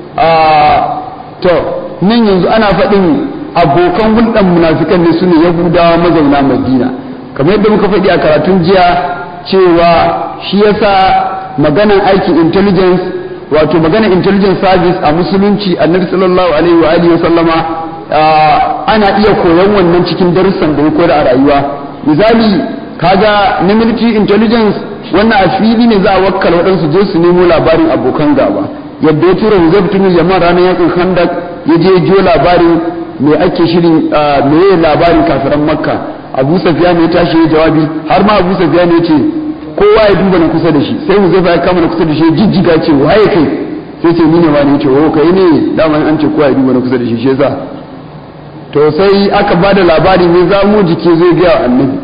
To nan yanzu ana faɗin abokan hulɗan munafikan ne sune Yahudawa mazauna Madina, kamar yadda muka faɗi a karatun jiya cewa shi yasa maganan aikin intelligence, wato maganan intelligence service a musulunci, Annabi sallallahu alaihi wa alihi wa sallama ana iya koyon wannan cikin darussan da ya koyar a rayuwa. Misali kaga na military intelligence, wannan a fili ne za a wakkala waɗansu je su nemo labarin abokan gaba, yadda ya tura Huzayf bin Yaman ranar yakin Khandaq ya je jiyo labarin me ake shirin, me labarin kafiran Makka. Abu Sufyan ya tashi ya jawabi, har ma Abu Sufyan ya ce kowa ya duba na kusa da shi, sai Huzayf ya kama na kusa da shi jijjiga ce waye kai, sai ce ni ne wani, ya ce oh kai ne, dama an ce kowa ya duba na kusa da shi, shi yasa. To sai aka bada labari ne za mu jiki zai ga Annabi,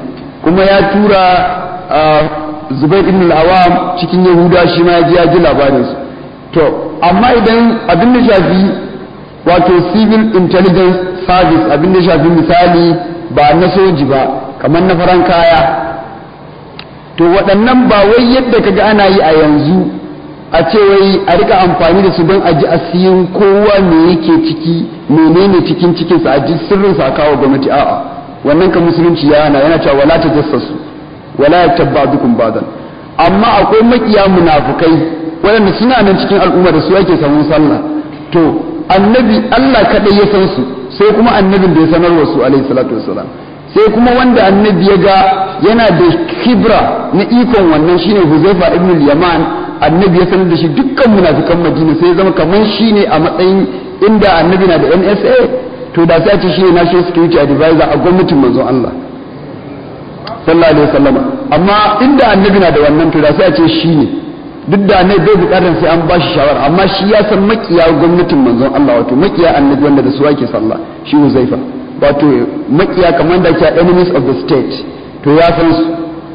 kuma ya tura Zubair ibn al-Awwam cikin Yahuda shi ma ya ji labarin su to amma idan abin da shafi wato civil intelligence service abin da shafi misali ba na soji ba kamar na faran kaya to waɗannan ba wai yadda kaga ana yi a yanzu a ce wai a rika amfani da su don a ji asirin kowa me yake ciki menene cikin cikinsa a ji sirrinsa a kawo gwamnati a'a wannan kan musulunci yana cewa wala ta jassasu wala yatabbadukum badan amma akwai makiya munafikai waɗanda suna nan cikin al'umma da su ake samun sallah to annabi Allah kadai ya san su sai kuma annabin da ya sanar wa su alaihi salatu wassalam sai kuma wanda annabi ya ga yana da kibra na ikon wannan shine Huzaifa ibn al-Yaman annabi ya sanar da shi dukkan munafikan Madina sai ya zama kaman shine a matsayin inda annabi na da NSA to da sai a ce shine national security advisor a gwamnatin manzon Allah sallallahu alaihi wasallam amma inda annabi na da wannan to da sai a ce shine duk da annabi bai bukatar sai an bashi shawara amma shi ya san makiya gwamnatin manzon Allah wato makiya annabi wanda da su ake sallah shi Huzaifa wato makiya kamar da ke enemies of the state to ya san su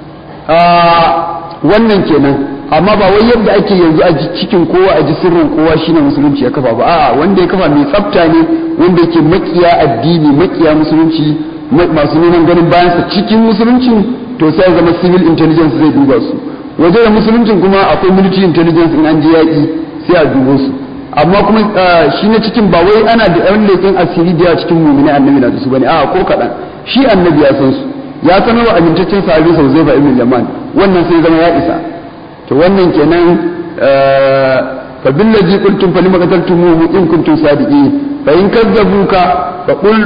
wannan kenan amma ba wai yadda ake yanzu a cikin kowa a ji sirrin kowa shine musulunci ya kafa ba a'a wanda ya kafa mai tsafta ne wanda yake makiya addini makiya musulunci masu neman ganin bayan sa cikin musulunci to sai zama civil intelligence zai duba su waje da musuluncin kuma akwai military intelligence in an je yaki sai a dubo su amma kuma shi na cikin ba wai ana da yan leƙen asiri da cikin mu'mini annabi na da su bane a'a ko kaɗan shi annabi ya san su ya sanar wa amintaccen sahabi sa Huzaifa ibn Yaman wannan sai zama ya isa to wannan kenan fa billazi qultum fa lima qataltumuhu in kuntum sadiqin fa in kadzabuka fa qul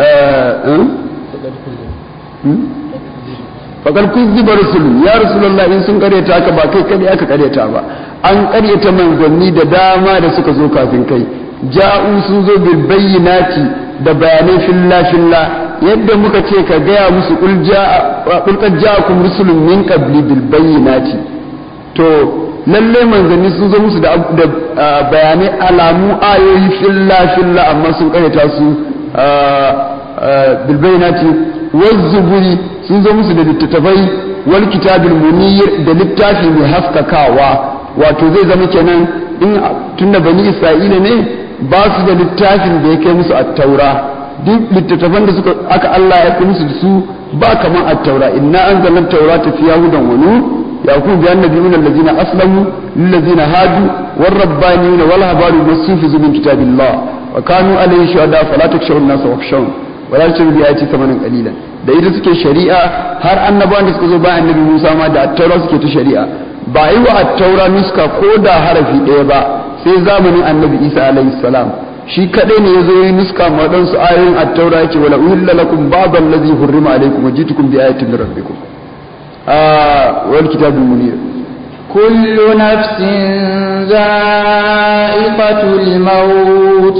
faqad kuzziba rusulun ya rasulullah in sun karyata ka ba kai kadai aka karyata ba an karyata manzanni da dama da suka zo kafin kai ja'u sun zo bil bayyinati da bayanai filla yadda muka ce ka gaya musu qul qad ja'akum rusulun min qabli bil bayyinati to lalle manzanni sun zo musu da bayanai alamu ayoyi filla amma sun karyata su bil bayyinati wazzuburi sun zo musu da littattafai wal kitabil munir da littafi mai haskakawa wato zai zama kenan in tunda bani isra'ila ne ba su da littafin da ya kai musu at-taura duk littattafan da suka aka Allah ya kai musu da su ba kaman at-taura inna anzalna at-taurata fiha hudan wa nur yaqulu bi annabiyina allazina aslamu lil ladzina hadu war rabbaniyina wal habaru masufizu min kitabillah wa kanu alayhi shuhada fala takshaw an-nasa wakhshawun wala takshaw bi ayati thamanan qalilan da ita suke shari'a har annabawan da suka zo bayan annabi Musa ma da at-taura suke ta shari'a ba yi wa at-taura nuska ko da harafi ɗaya ba sai zamanin annabi Isa alaihi salam shi kadai ne yazo yi nuska ma dan su ayoyin at-taura yake wala uhilla lakum ba'd allazi hurrima alaykum wajitukum bi ayatin min rabbikum wal kitabul munir kullu nafsin za'iqatul maut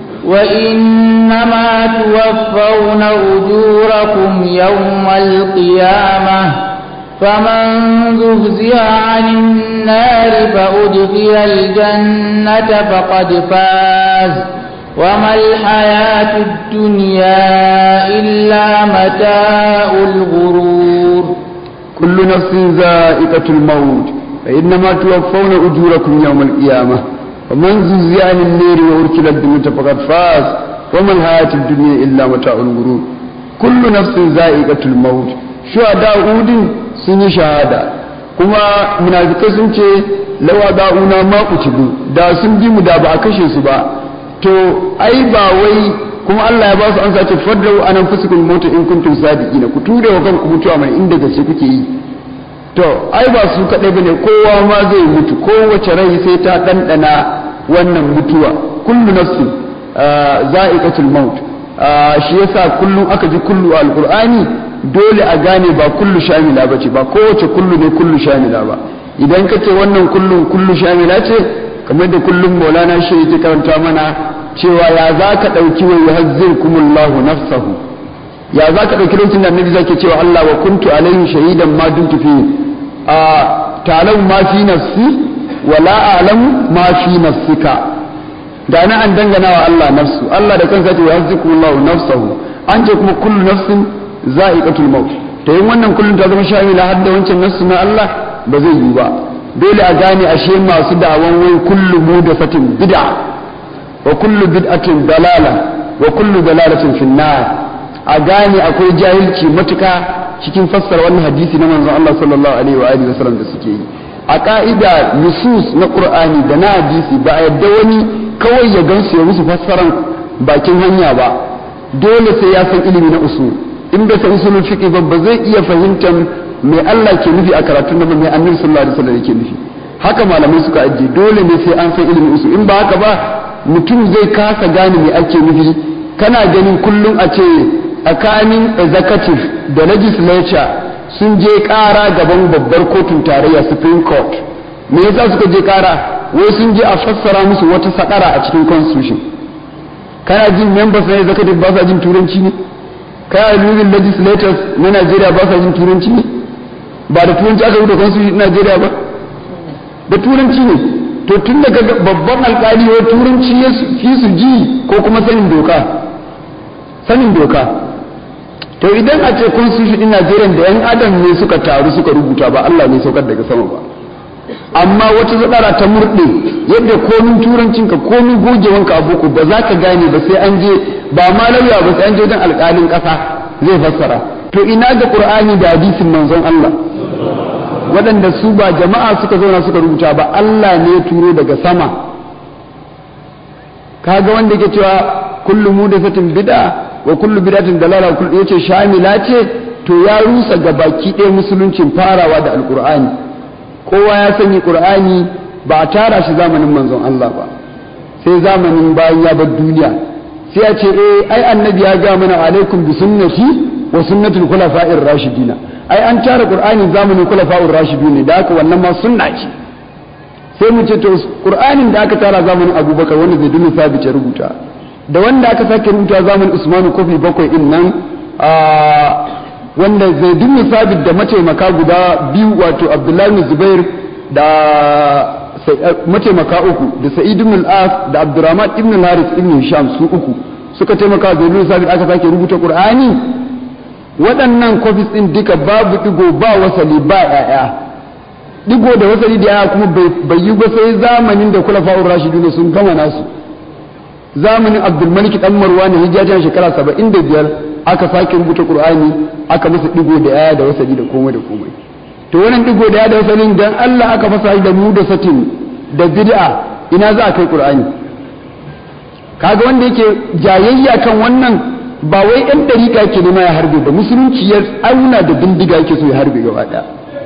وإنما توفون أجوركم يوم القيامة فمن زهزها عن النار فأدخل الجنة فقد فاز وما الحياة الدنيا إلا متاع الغرور كل نفس ذائقة الموت فإنما توفون أجوركم يوم القيامة ومن زهزها عن النار وأدخل الجنة فقد فاز وما الحياة الدنيا إلا متاع الغرور كل نفس ذائقة الموت شهداء أود سن شهادة كما منافقai sun ce lawa da'una ma kutubu da sun bi mu da ba a kashe su ba to ai ba wai kuma Allah ya ba su an sace fadru anan fusikul mautu in kuntum sadiqina ku ture wa kanku mutuwa mai inda gaske kuke yi to ai ba su kadai bane kowa ma zai mutu kowace rai sai ta dandana wannan mutuwa kullu nafsin za'iqatul maut shi yasa kullum aka ji kullu alqur'ani dole a gane ba kullu shamila bace ba kowace kullu ne kullu shamila ba idan kace wannan kullu shamila ce kamar da kullum Maulana shi yake karanta mana cewa ya zaka dauki wa yuhazzirukumullahu nafsahu ya zaka dauki lokacin da annabi zake cewa Allah wa kuntu alaihim shahidan ma dumtu fi ta'lamu ma fi nafsi wa la a'lamu ma fi nafsika da na an dangana wa Allah nafsu Allah da kansa ce yuhazzirukumullahu nafsahu an ce kuma kullu nafsin za'iqatul maut to yin wannan kullum ta zama shamila har da wancan nasu na Allah ba zai yi ba. Dole a gane ashe masu da'awan wai kullu muhdathatin bid'a wa kullu bid'atin dalala wa kullu dalalatin fin nar, a gane akwai jahilci matuka cikin fassara wannan hadisi na manzon Allah sallallahu alaihi wa alihi wasallam da suke yi. A ka'ida nusus na Qur'ani da na hadisi ba a yadda wani kawai ya gansu ya musu fassaran bakin hanya ba, dole sai ya san ilimi na usul. In bai san usulul fiqh ba zai iya fahimtar me Allah ke nufi a karatun da mai Annabi sallallahu alaihi wasallam yake nufi. Haka malamai suka ajiye, dole ne sai an san ilimin usul. In ba haka ba mutum zai kasa gane me ake nufi. Kana ganin kullum a ce tsakanin executive da legislature sun je ƙara gaban babbar kotun tarayya Supreme Court. Me yasa suka je ƙara? Wai sun je a fassara musu wata sakara a cikin constitution. Kana jin members na executive ba sa jin turanci ne? Kana jin legislators na Najeriya ba sa jin turanci ne? Ba da turanci aka rubuta constitution na Najeriya ba? Da turanci ne. To tun daga babban alƙali wai turanci ya fi su ji ko kuma sanin doka? Sanin doka. To idan a ce constitution din Najeriya da yan adam ne suka taru suka rubuta ba Allah ne saukar daga sama ba, amma wata zadara ta murde yadda komin turancinka komin gogewanka a boko ba za ka gane ba sai an je ba ma lauya ba sai an je dan alƙalin ƙasa zai fassara. To ina ga Qur'ani da hadisin manzon Allah waɗanda su ba jama'a suka zauna suka rubuta ba, Allah ne ya turo daga sama. Kaga wanda yake cewa kullu mudathatin bid'a wa kullu bid'atin dalala kullu yace shamila ce, to ya rusa gabaki ɗaya musuluncin farawa da alqur'ani. Kowa ya sani qur'ani ba a tara shi zamanin manzon Allah ba sai zamanin bayan ya bar duniya. Sai ya ce ai annabi ya ga mana alaikum bi sunnati wa sunnatul khulafa'ir rashidina. Ai an tara qur'ani zamanin khulafa'ur rashidin ne, da haka wannan ma sunna ce. Sai mu ce to qur'anin da aka tara zamanin Abubakar wanda zai dinga sabita rubuta da wanda aka sake rubuta zamanin Usman kofi bakwai din nan wanda zai dinga sabit da mataimaka guda biyu, wato Abdullahi ibn Zubair da mataimaka uku da Sa'id ibn al-As da Abdurrahman ibn al-Harith ibn Hisham, su uku suka taimaka da dinga sabit aka sake rubuta Qur'ani. Waɗannan kofis din duka babu digo ba wasali ba yaya, digo da wasali da yaya kuma bai yi ba sai zamanin da Khulafa'ur Rashidun sun gama nasu. Zamanin Abdulmalik dan Marwan hijja shekara 75 aka sake rubuta Qur'ani aka masa digo da aya da wasali da komai da komai. To wannan digo da aya da wasalin dan Allah aka fasa da mu da satin da bid'a, ina za a kai Qur'ani? Kaga wanda yake jayayya kan wannan ba wai ɗan dariƙa yake nema ya harbe ba, musulunci ya auna da bindiga yake so ya harbe gaba ɗaya.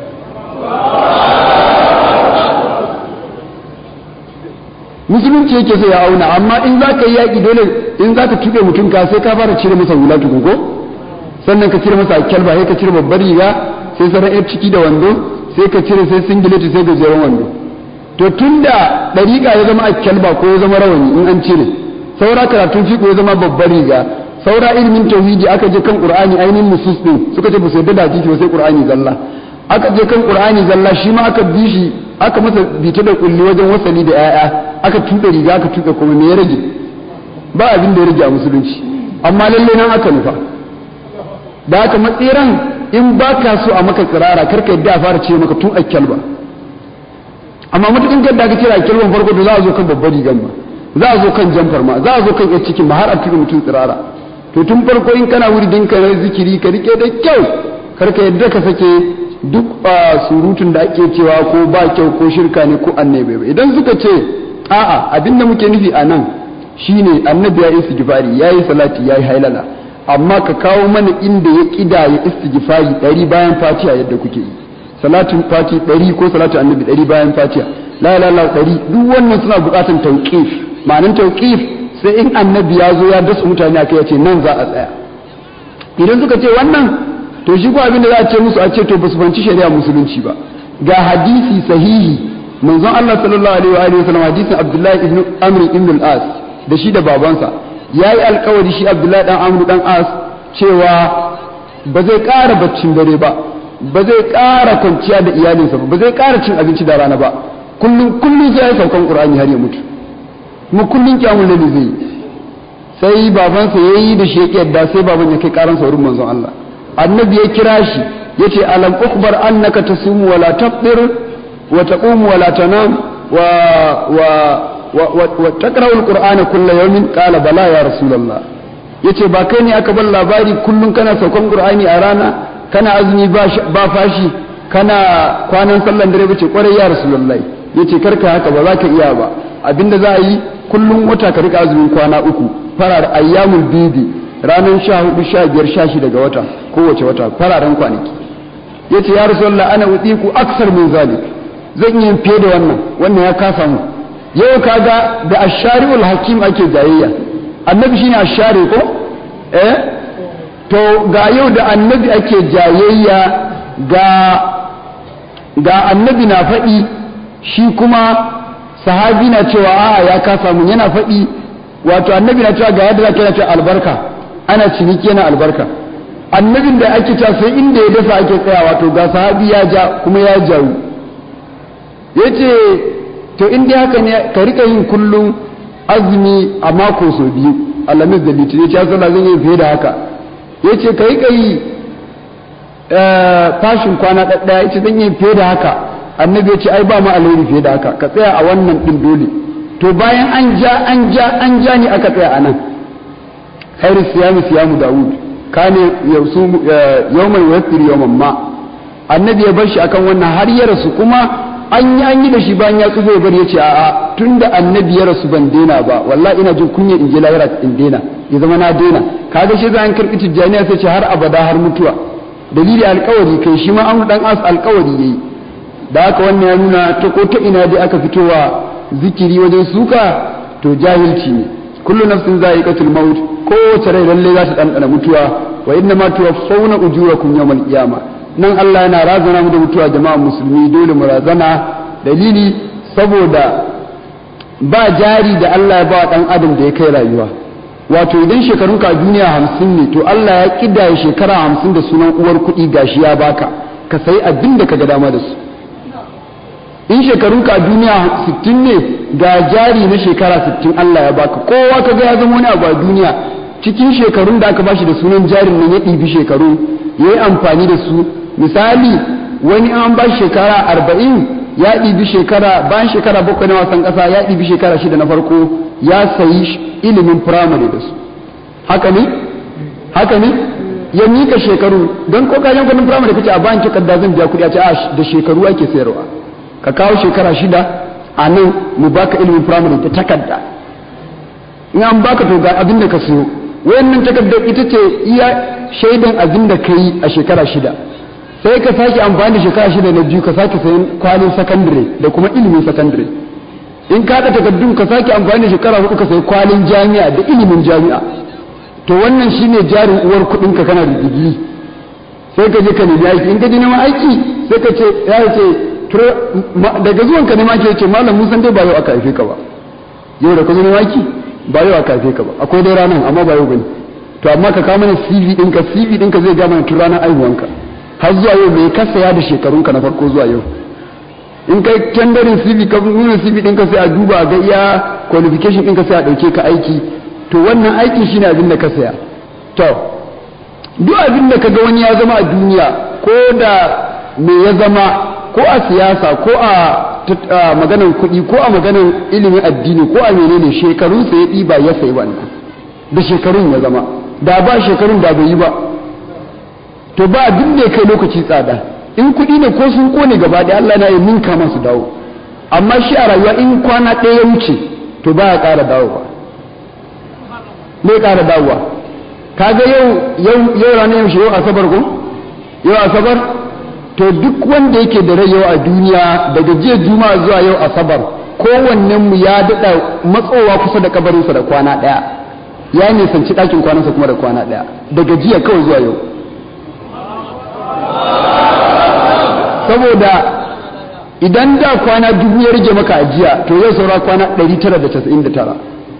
Musulunci yake so ya auna, amma in za ka yi yaƙi dole in za ka tuɓe mutum ka sai ka fara cire masa hula tukun ko, sannan ka cire masa kyalba, sai ka cire babbar riga, sai sauran yar ciki da wando, sai ka cire sai singileti sai gajeren wando. To tun da ɗariƙa ya zama kyalba ko ya zama rawani in an cire, saura karatun fiƙo ya zama babbar riga, saura ilimin tauhidi aka je kan Qur'ani ainihin nusus ɗin suka ce ba su yarda da hadisi ba sai Qur'ani zalla. Aka je kan Qur'ani zalla shi ma aka bi shi aka masa bita da kulli wajen wasali da yaya, aka tuɓe riga aka tuɓe kuma me ya rage? Ba abin da ya rage a musulunci, amma lalle nan aka nufa. Da haka matsiran in ba ka so a maka tsirara karka yadda a fara ce maka tun akyal ba, amma matukin gadda aka cire akyal ban farko to za a zo kan babbar rigan ma, za a zo kan jamfar ma, za a zo kan yar cikin ma har a tuɓe mutum tsirara. To tun farko in kana wuri dinka na zikiri ka rike da kyau, karka yadda ka sake duk surutun da ake cewa ko ba kyau ko shirka ne ko annabi ba. Idan suka ce a'a abinda muke nufi a nan shine annabi ya yi istighfari, ya yi salati, ya yi hailala, amma ka kawo mana inda ya kidaya istighfari 100 bayan Fatiha yadda kuke yi, salatin Fati 100 ko salatin annabi 100 bayan Fatiha, la ilaha illallah 100. Duk wannan suna buƙatar tauqif. Ma'anar tauqif sai in annabi ya zo ya dasa mutane akai ya ce nan za a tsaya. Idan suka ce wannan to shi ko abin da za a ce musu a ce to ba su fanci shari'a musulunci ba. Ga hadisi sahihi manzon Allah sallallahu alaihi wa sallam, hadisin Abdullahi ibn Amr ibn al-As da shi da babansa, yayi alƙawari shi Abdullahi dan Amr dan As cewa ba zai ƙara baccin dare ba, ba zai ƙara kwanciya da iyalinsa ba, ba zai ƙara cin abinci da rana ba, kullum sai ya saukan Qur'ani har ya mutu, kuma kullum kiyamul layli zai. Sai babansa yayi da shi yake yadda, sai baban ya kai karan saurin manzon Allah annabi ya kira shi yace alam ukhbar annaka tasumu wala tafṭir wa taqumu wala tanam wa taqra'u al-qur'ana kulla yawmin qala bala ya rasulullah yace ba kai ne aka bar labari kullun kana saukan qur'ani a rana kana azumi ba fashi kana kwanan sallan dare bace kwarai ya rasulullah yace karka haka ba za ka iya ba abinda za a yi kullun wata ka rika azumin kwana uku farar ayyamul bidi ranar 14 15 16 ga wata kowace wata fararen kwanaki yace ya rasulullah ana utiku aksar min zalik zan yi fiye da wannan ya kasa mu yau kaga da ashari'ul hakim ake jayayya annabi shine ashari ko to ga yau da annabi ake jayayya ga annabi na faɗi shi kuma sahabi na cewa a'a ya kasa mun yana faɗi wato annabi na cewa ga yadda zaka yana cewa albarka ana ciniki yana albarka annabin da ake cewa sai inda ya dasa ake tsaya wato ga sahabi ya ja kuma ya jawo yace to in dai haka ne ka rika yin kullum azumi a mako so biyu alamis da litinin ya sallah zan yi fiye da haka yace ka rika yi fashin kwana ɗaya yace zan yi fiye da haka annabi yace ai ba ma alheri fiye da haka ka tsaya a wannan din dole to bayan an ja ni aka tsaya anan khairu siyamu daud kane yausumu yawman yaftir yawman ma annabi ya bar shi akan wannan har ya rasu kuma an yi da shi bayan ya tsugo ya bari yace a'a tunda annabi ya rasu ban dena ba wallahi ina jin kunya in je lahira in dena ya zama na dena kaga shi zan karbi tijjaniya sai ce har abada har mutuwa dalili alƙawari kai shi ma an dan as alƙawari yayi da haka wannan ya nuna ta ko ta ina dai aka fitowa zikiri wajen suka to jahilci ne kullu nafsin za'iqatul maut kowace rai lalle za ta dandana mutuwa wa inna ma tuwaffawna ujurakum yawmal qiyamah nan Allah yana razana mu da mutuwa jama'a musulmi dole mu razana dalili saboda ba jari da Allah ya ba dan adam da ya kai rayuwa wato idan shekarunka a duniya 50 ne to Allah ya kiddaye shekara 50 da sunan uwar kuɗi gashi ya baka ka sai abin da kaga dama da su in shekarunka a duniya 60 ne ga jari na shekara 60 Allah ya baka kowa kaga ya zama wani abu a duniya cikin shekarun da aka bashi da sunan jarin nan ya ɗibi shekaru ya yi amfani da su misali wani an ba shekara 40 ya ɗibi shekara bayan shekara 7 na wasan ƙasa ya ɗibi shekara 6 na farko ya sayi ilimin firamare da su haka ne ya mika shekaru don ko kayan kudin firamare kace a bayan takarda zan biya kuɗi a ce da shekaru ake sayarwa ka kawo shekara 6 a nan mu baka ilimin firamare da takarda in an baka to ga abin da ka siyo wayannan takardar ita ce iya shaidan abin da ka yi a shekara 6 sai ka sake amfani da shekara 6 na biyu ka sake sayan kwalin sakandare da kuma ilimin sakandare in ka da takardun ka sake amfani da shekara 4 ka sayi kwalin jami'a da ilimin jami'a to wannan shine jarin uwar kudin ka kana da digiri sai ka je ka nemi aiki in ka je neman aiki sai ka ce ya ce daga zuwan ka neman aiki ce malam mun san dai ba yau aka haife ka ba yau da ka zo neman aiki ba yau aka haife ka ba akwai dai ranar amma ba yau bane to amma ka kawo mana CV ɗinka zai ga mana tun ranar aihuwanka har zuwa yau mai ka saya da shekarunka na farko zuwa yau in kai tendarin CV ka nuna CV ɗinka sai a duba ga iya qualification ɗinka sai a ɗauke ka aiki to wannan aiki shine abin da ka saya to duk abin da ka ga wani ya zama a duniya ko da me ya zama ko a siyasa ko a maganar kuɗi ko a maganar ilimin addini ko a menene shekarun sa ya ɗiba ya sayi wannan da shekarun ya zama da ba shekarun da bai yi ba to ba abin da ya kai lokaci tsada in kuɗi ne ko sun kone gaba da Allah na yi ninka masu dawo amma shi a rayuwa in kwana ɗaya ya wuce to ba ya ƙara dawowa bai ƙara dawowa kaga yau ranar yaushe yau asabar ko yau asabar to duk wanda yake da rai yau a duniya daga jiya juma'a zuwa yau asabar kowannen mu ya daɗa matsowa kusa da kabarinsa da kwana ɗaya ya nisanci ɗakin kwanansa kuma da kwana ɗaya daga jiya kawai zuwa yau saboda idan da kwana 1000 ya rage maka ajiya to yau saura kwana 999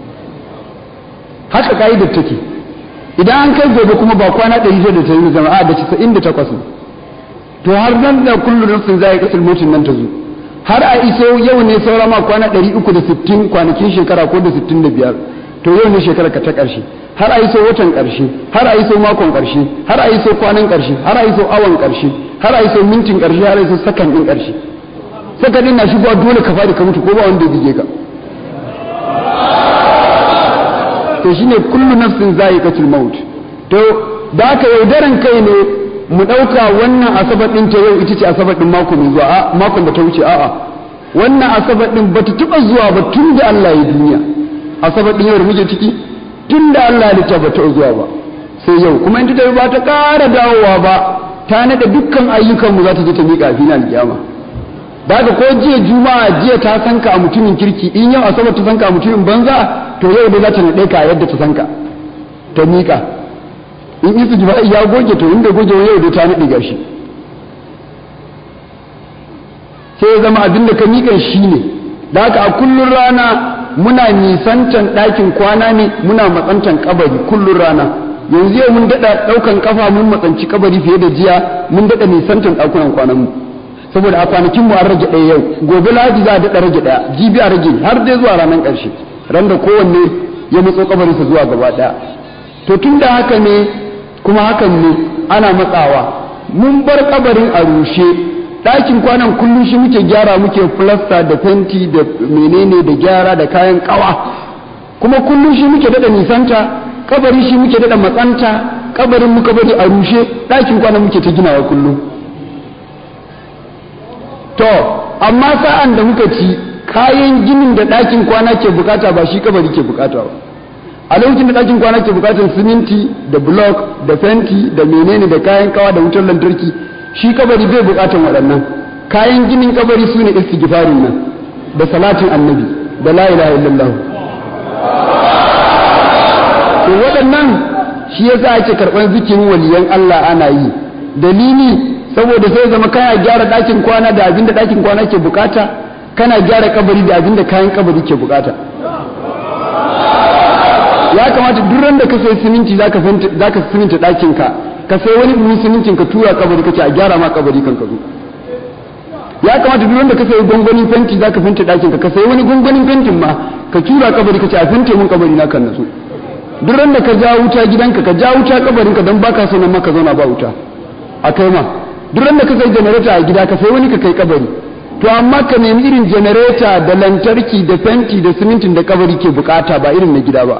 haka ka'idar take idan an kai gobe kuma ba kwana 199 a da 98 to har nan da kullu nafsin zai kasul mutin nan ta zo har a iso yau ne saura ma kwana 360 kwanakin shekara ko da 65 to yau ne shekarar ka ta ƙarshe har a yi so watan ƙarshe har a yi so makon ƙarshe har a yi so kwanan ƙarshe har a yi so awon ƙarshe har a yi so mintin ƙarshe har a yi so sakan ɗin ƙarshe sakan ɗin na shigowa dole ka faɗi ka mutu ko ba wanda ya bige ka to shine kullu nafsin za'iqatul maut to da aka yaudaran kai ne mu ɗauka wannan asabar ɗin ta yau ita ce asabar ɗin mako mai zuwa makon da ta wuce a'a wannan asabar ɗin ba ta taɓa zuwa ba tun da Allah ya duniya asabar ɗin yau da muke ciki tun da Allah ya ba ta zuwa ba sai yau kuma in ta tafi ba ta ƙara dawowa ba ta naɗa dukkan ayyukanmu za ta je ta miƙa a filin alƙiyama da ko jiya juma'a jiya ta sanka a mutumin kirki in yau asabar ta sanka a mutumin banza to yau dai za ta naɗe ka yadda ta sanka ta miƙa in isu jima'i ya goge to inda goge yau dai ta naɗe gashi sai ya zama abin da ka miƙa shi ne da haka a kullun rana muna nisantan ɗakin kwana ne muna matsantan kabari kullun rana yanzu yau mun daɗa ɗaukan kafa mun matsanci kabari fiye da jiya mun daɗa nisantan ɗakunan kwanan mu saboda a kwanakin mu an rage ɗaya yau gobe lahadi za a daɗa rage ɗaya jibi a rage har dai zuwa ranar ƙarshe ran da kowanne ya matso kabarinsa zuwa gaba ɗaya to tun da haka ne kuma hakan ne ana matsawa mun bar kabarin a rushe ɗakin kwanan kullum shi muke gyara muke filasta da fenti da menene da gyara da kayan ƙawa kuma kullum shi muke daɗa nisanta kabari shi muke daɗa matsanta kabarin muka bari a rushe ɗakin kwanan muke ta ginawa kullum to amma sa'an da muka ci kayan ginin da ɗakin kwana ke bukata ba shi kabari ke bukata ba a lokacin da ɗakin kwana ke bukatar siminti da block da fenti da menene da kayan kawa da wutar lantarki shi kabari bai bukatan waɗannan kayan ginin kabari su ne istighfarin nan da salatin annabi da la ilaha illallah to waɗannan shi yasa ake karɓar zikirin waliyan Allah ana yi dalili saboda sai zama kana gyara ɗakin kwana da abinda ɗakin kwana ke bukata kana gyara kabari da abinda kayan kabari ke bukata ya kamata duk ran da ka sai siminti zaka siminta ɗakin ka sai wani buhun simintin ka tura kabari kace a gyara ma kabari kan ka zo ya kamata duk ran da ka sai gongonin fenti zaka fenta ɗakin ka sai wani gongonin fentin ma ka tura kabari kace a fente mun kabari na kan nazo duk ran da ka ja wuta gidanka ka ja wuta kabarin ka dan baka so nan ma ka zauna ba wuta a kai ma duk ran da ka sai generator a gida ka sai wani ka kai kabari to amma ka nemi irin generator da lantarki da fenti da simintin da kabari ke bukata ba irin na gida ba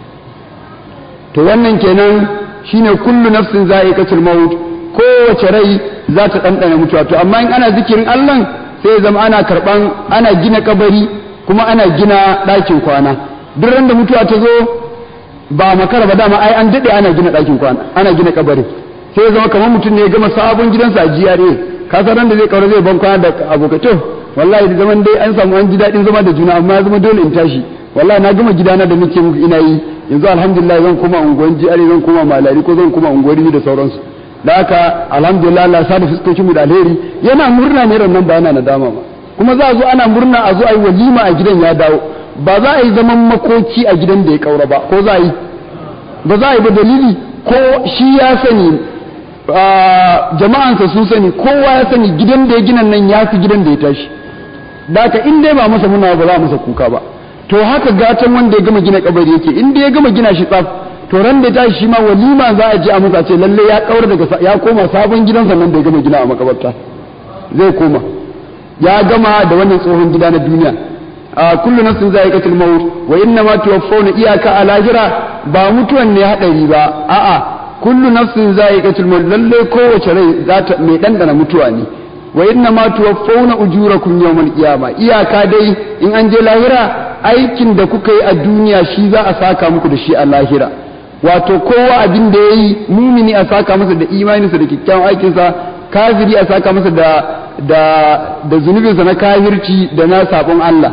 to wannan kenan shine kullu nafsin za'iqatul maut kowace rai za ta dandana mutuwa to amma in ana zikirin Allah sai ya zama ana karban ana gina kabari kuma ana gina ɗakin kwana duk ran da mutuwa ta zo ba makara ba dama ai an dade ana gina ɗakin kwana ana gina kabari sai ya zama kamar mutum ne ya gama sabon gidansa a GRA ka san ran da zai kaura zai ban kwana da abokai to wallahi da zaman dai an samu an ji dadin zama da juna amma ya zama dole in tashi wallahi na gama gidana da muke muku ina yi yanzu alhamdulillah zan koma unguwan GRA zan koma malari ko zan koma unguwar da sauransu da haka alhamdulillah Allah sa da fuskokin mu da alheri yana murna ne ran nan ba yana nadama ba kuma za a zo ana murna a zo a yi walima a gidan ya dawo ba za a yi zaman makoki a gidan da ya kaura ba ko za a yi ba za a yi ba dalili ko shi ya sani jama'ansa sun sani kowa ya sani gidan da ya gina nan ya fi gidan da ya tashi da haka in dai ba masa muna ba za a masa kuka ba to haka gatan wanda ya gama gina kabari yake in dai ya gama gina shi tsaf to ran da tashi shi ma walima za a je a masa ce lalle ya kaura daga ya koma sabon gidansa nan da ya gama gina a makabarta zai koma ya gama da wannan tsohon gida na duniya a kullu nafsin za'iqatul maut wa inna ma tuwaffawna iyaka a lahira ba mutuwan ne hadari ba a'a kullu nafsin za'iqatul maut lalle kowace rai za ta mai dandana mutuwa ne wa inna ma tuwaffawna ujurakum yawmal qiyamah iyaka dai in an je lahira aikin da kuka yi a duniya shi za a saka muku da shi a lahira wato kowa abin da yayi mumini a saka masa da imaninsa da kyakkyawan aikinsa kafiri a saka masa da zunubinsa na kafirci da na sabon Allah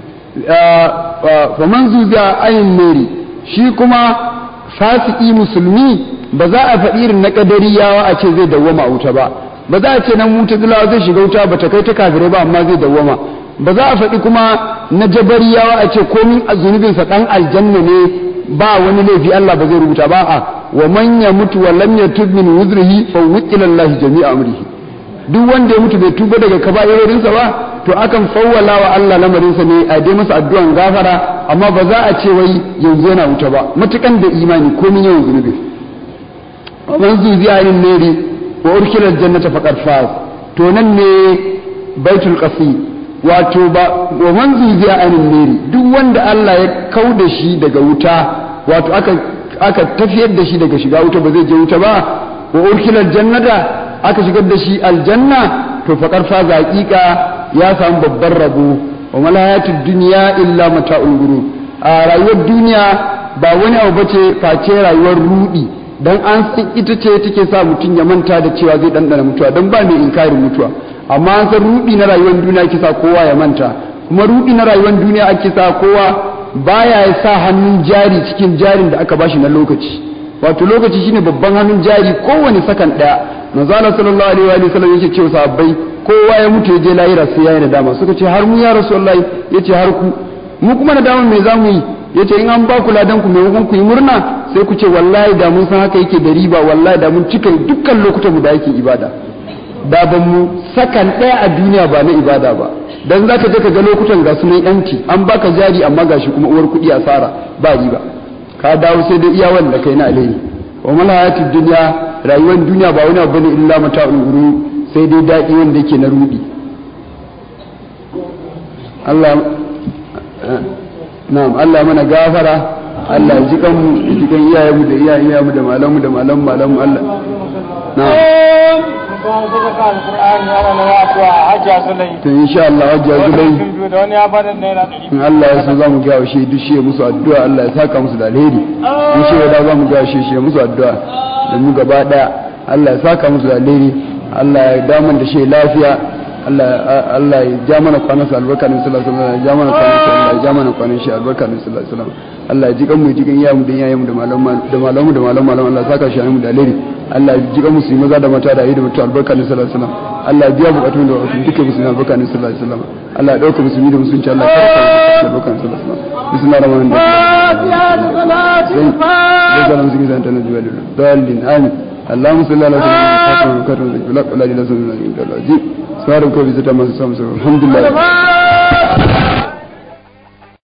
faman zuziya ayin neri shi kuma fasiki musulmi ba za a faɗi irin na kadariyawa a ce zai dawwama a wuta ba za a ce nan mutazilawa zai shiga wuta ba ta kai ta kafirai ba amma zai dawwama ba za a faɗi kuma na jabariyawa a ce komin zunubinsa ɗan aljanna ne ba wani laifi Allah ba zai rubuta ba a wa man ya mutu wa lam yatub min wuzrihi fa wukila Allah jami'a amrihi duk wanda ya mutu bai tuba daga kaba'irorinsa ba to akan fawwala wa Allah lamarinsa ne a dai masa addu'an gafara amma ba za a ce wai yanzu yana wuta ba matukan da imani komin yawan zunubi man zuziya anin nari wa urkila aljannata faqad faz to nan ne baitul qasi wato ba wa man zuziya anin nari duk wanda Allah ya kauda shi daga wuta wato aka tafiyar da shi daga shiga wuta ba zai je wuta ba wa urkila aljannata aka shigar da shi aljanna to faqad faza haqiqa ya samu babban rabo wa malayatud dunya illa mata'ul ghurur a rayuwar duniya ba wani abu bace face rayuwar rudi dan an san ita ce take sa mutun ya manta da cewa zai dandana mutuwa dan ba mai inkarin mutuwa amma an san rudi na rayuwar duniya ake sa kowa ya manta kuma rudi na rayuwar duniya ake sa kowa baya ya sa hannun jari cikin jarin da aka bashi na lokaci wato lokaci shine babban hannun jari kowane sakan daya manzo Allah sallallahu alaihi wa sallam yake cewa sahabbai kowa ya mutu je lahira sai yayi nadama suka ce har mu ya rasulullahi yace har ku mu kuma nadama me zamu yi yace in an ba ku ladan ku maimakon ku yi murna sai ku ce wallahi da mun san haka yake da riba wallahi da mun cika dukkan lokutan mu da yake ibada da ban mu sakan daya a duniya ba na ibada ba dan zaka je ka ga lokutan ga sunan yanci an baka jari amma gashi kuma uwar kudi asara ba riba ka dawo sai dai iya wanda kai na alheri wa mal hayatid dunya rayuwar duniya ba wani abu ne illa mata'ul ghurur sai dai dadi wanda yake na rudi Allah na'am Allah mana gafara Allah ya jikan mu jikan iyayen mu da iyayen mu da malamu da malamu Allah na'am to insha Allah hajja zulai in Allah ya so zamu ga shi duk shi musu addu'a Allah ya saka musu da alheri in shi da zamu ga shi musu addu'a da mu gaba daya Allah ya saka musu da alheri Allah ya daman da shi lafiya Allah ya ja mana kwanan sa albarka ne sallallahu alaihi wasallam ya ja mana kwanan sa Allah ya ja mana kwanan shi albarka ne sallallahu alaihi wasallam Allah ya jikan mu jikan iyayen mu da iyayen mu da malamu Allah ya saka shi mu da alheri Allah ya jikan musu maza da mata da ayyuka mutu albarka ne sallallahu alaihi wasallam Allah ya biya bukatun da wasu duka musulmi albarka ne sallallahu alaihi wasallam Allah ya dauka musulmi da musulunci Allah ya karanta albarka ne sallallahu alaihi wasallam bismillahir rahmanir rahim dalil amin اللهم صل على سيدنا محمد وعلى اله وصحبه وسلم الحمد لله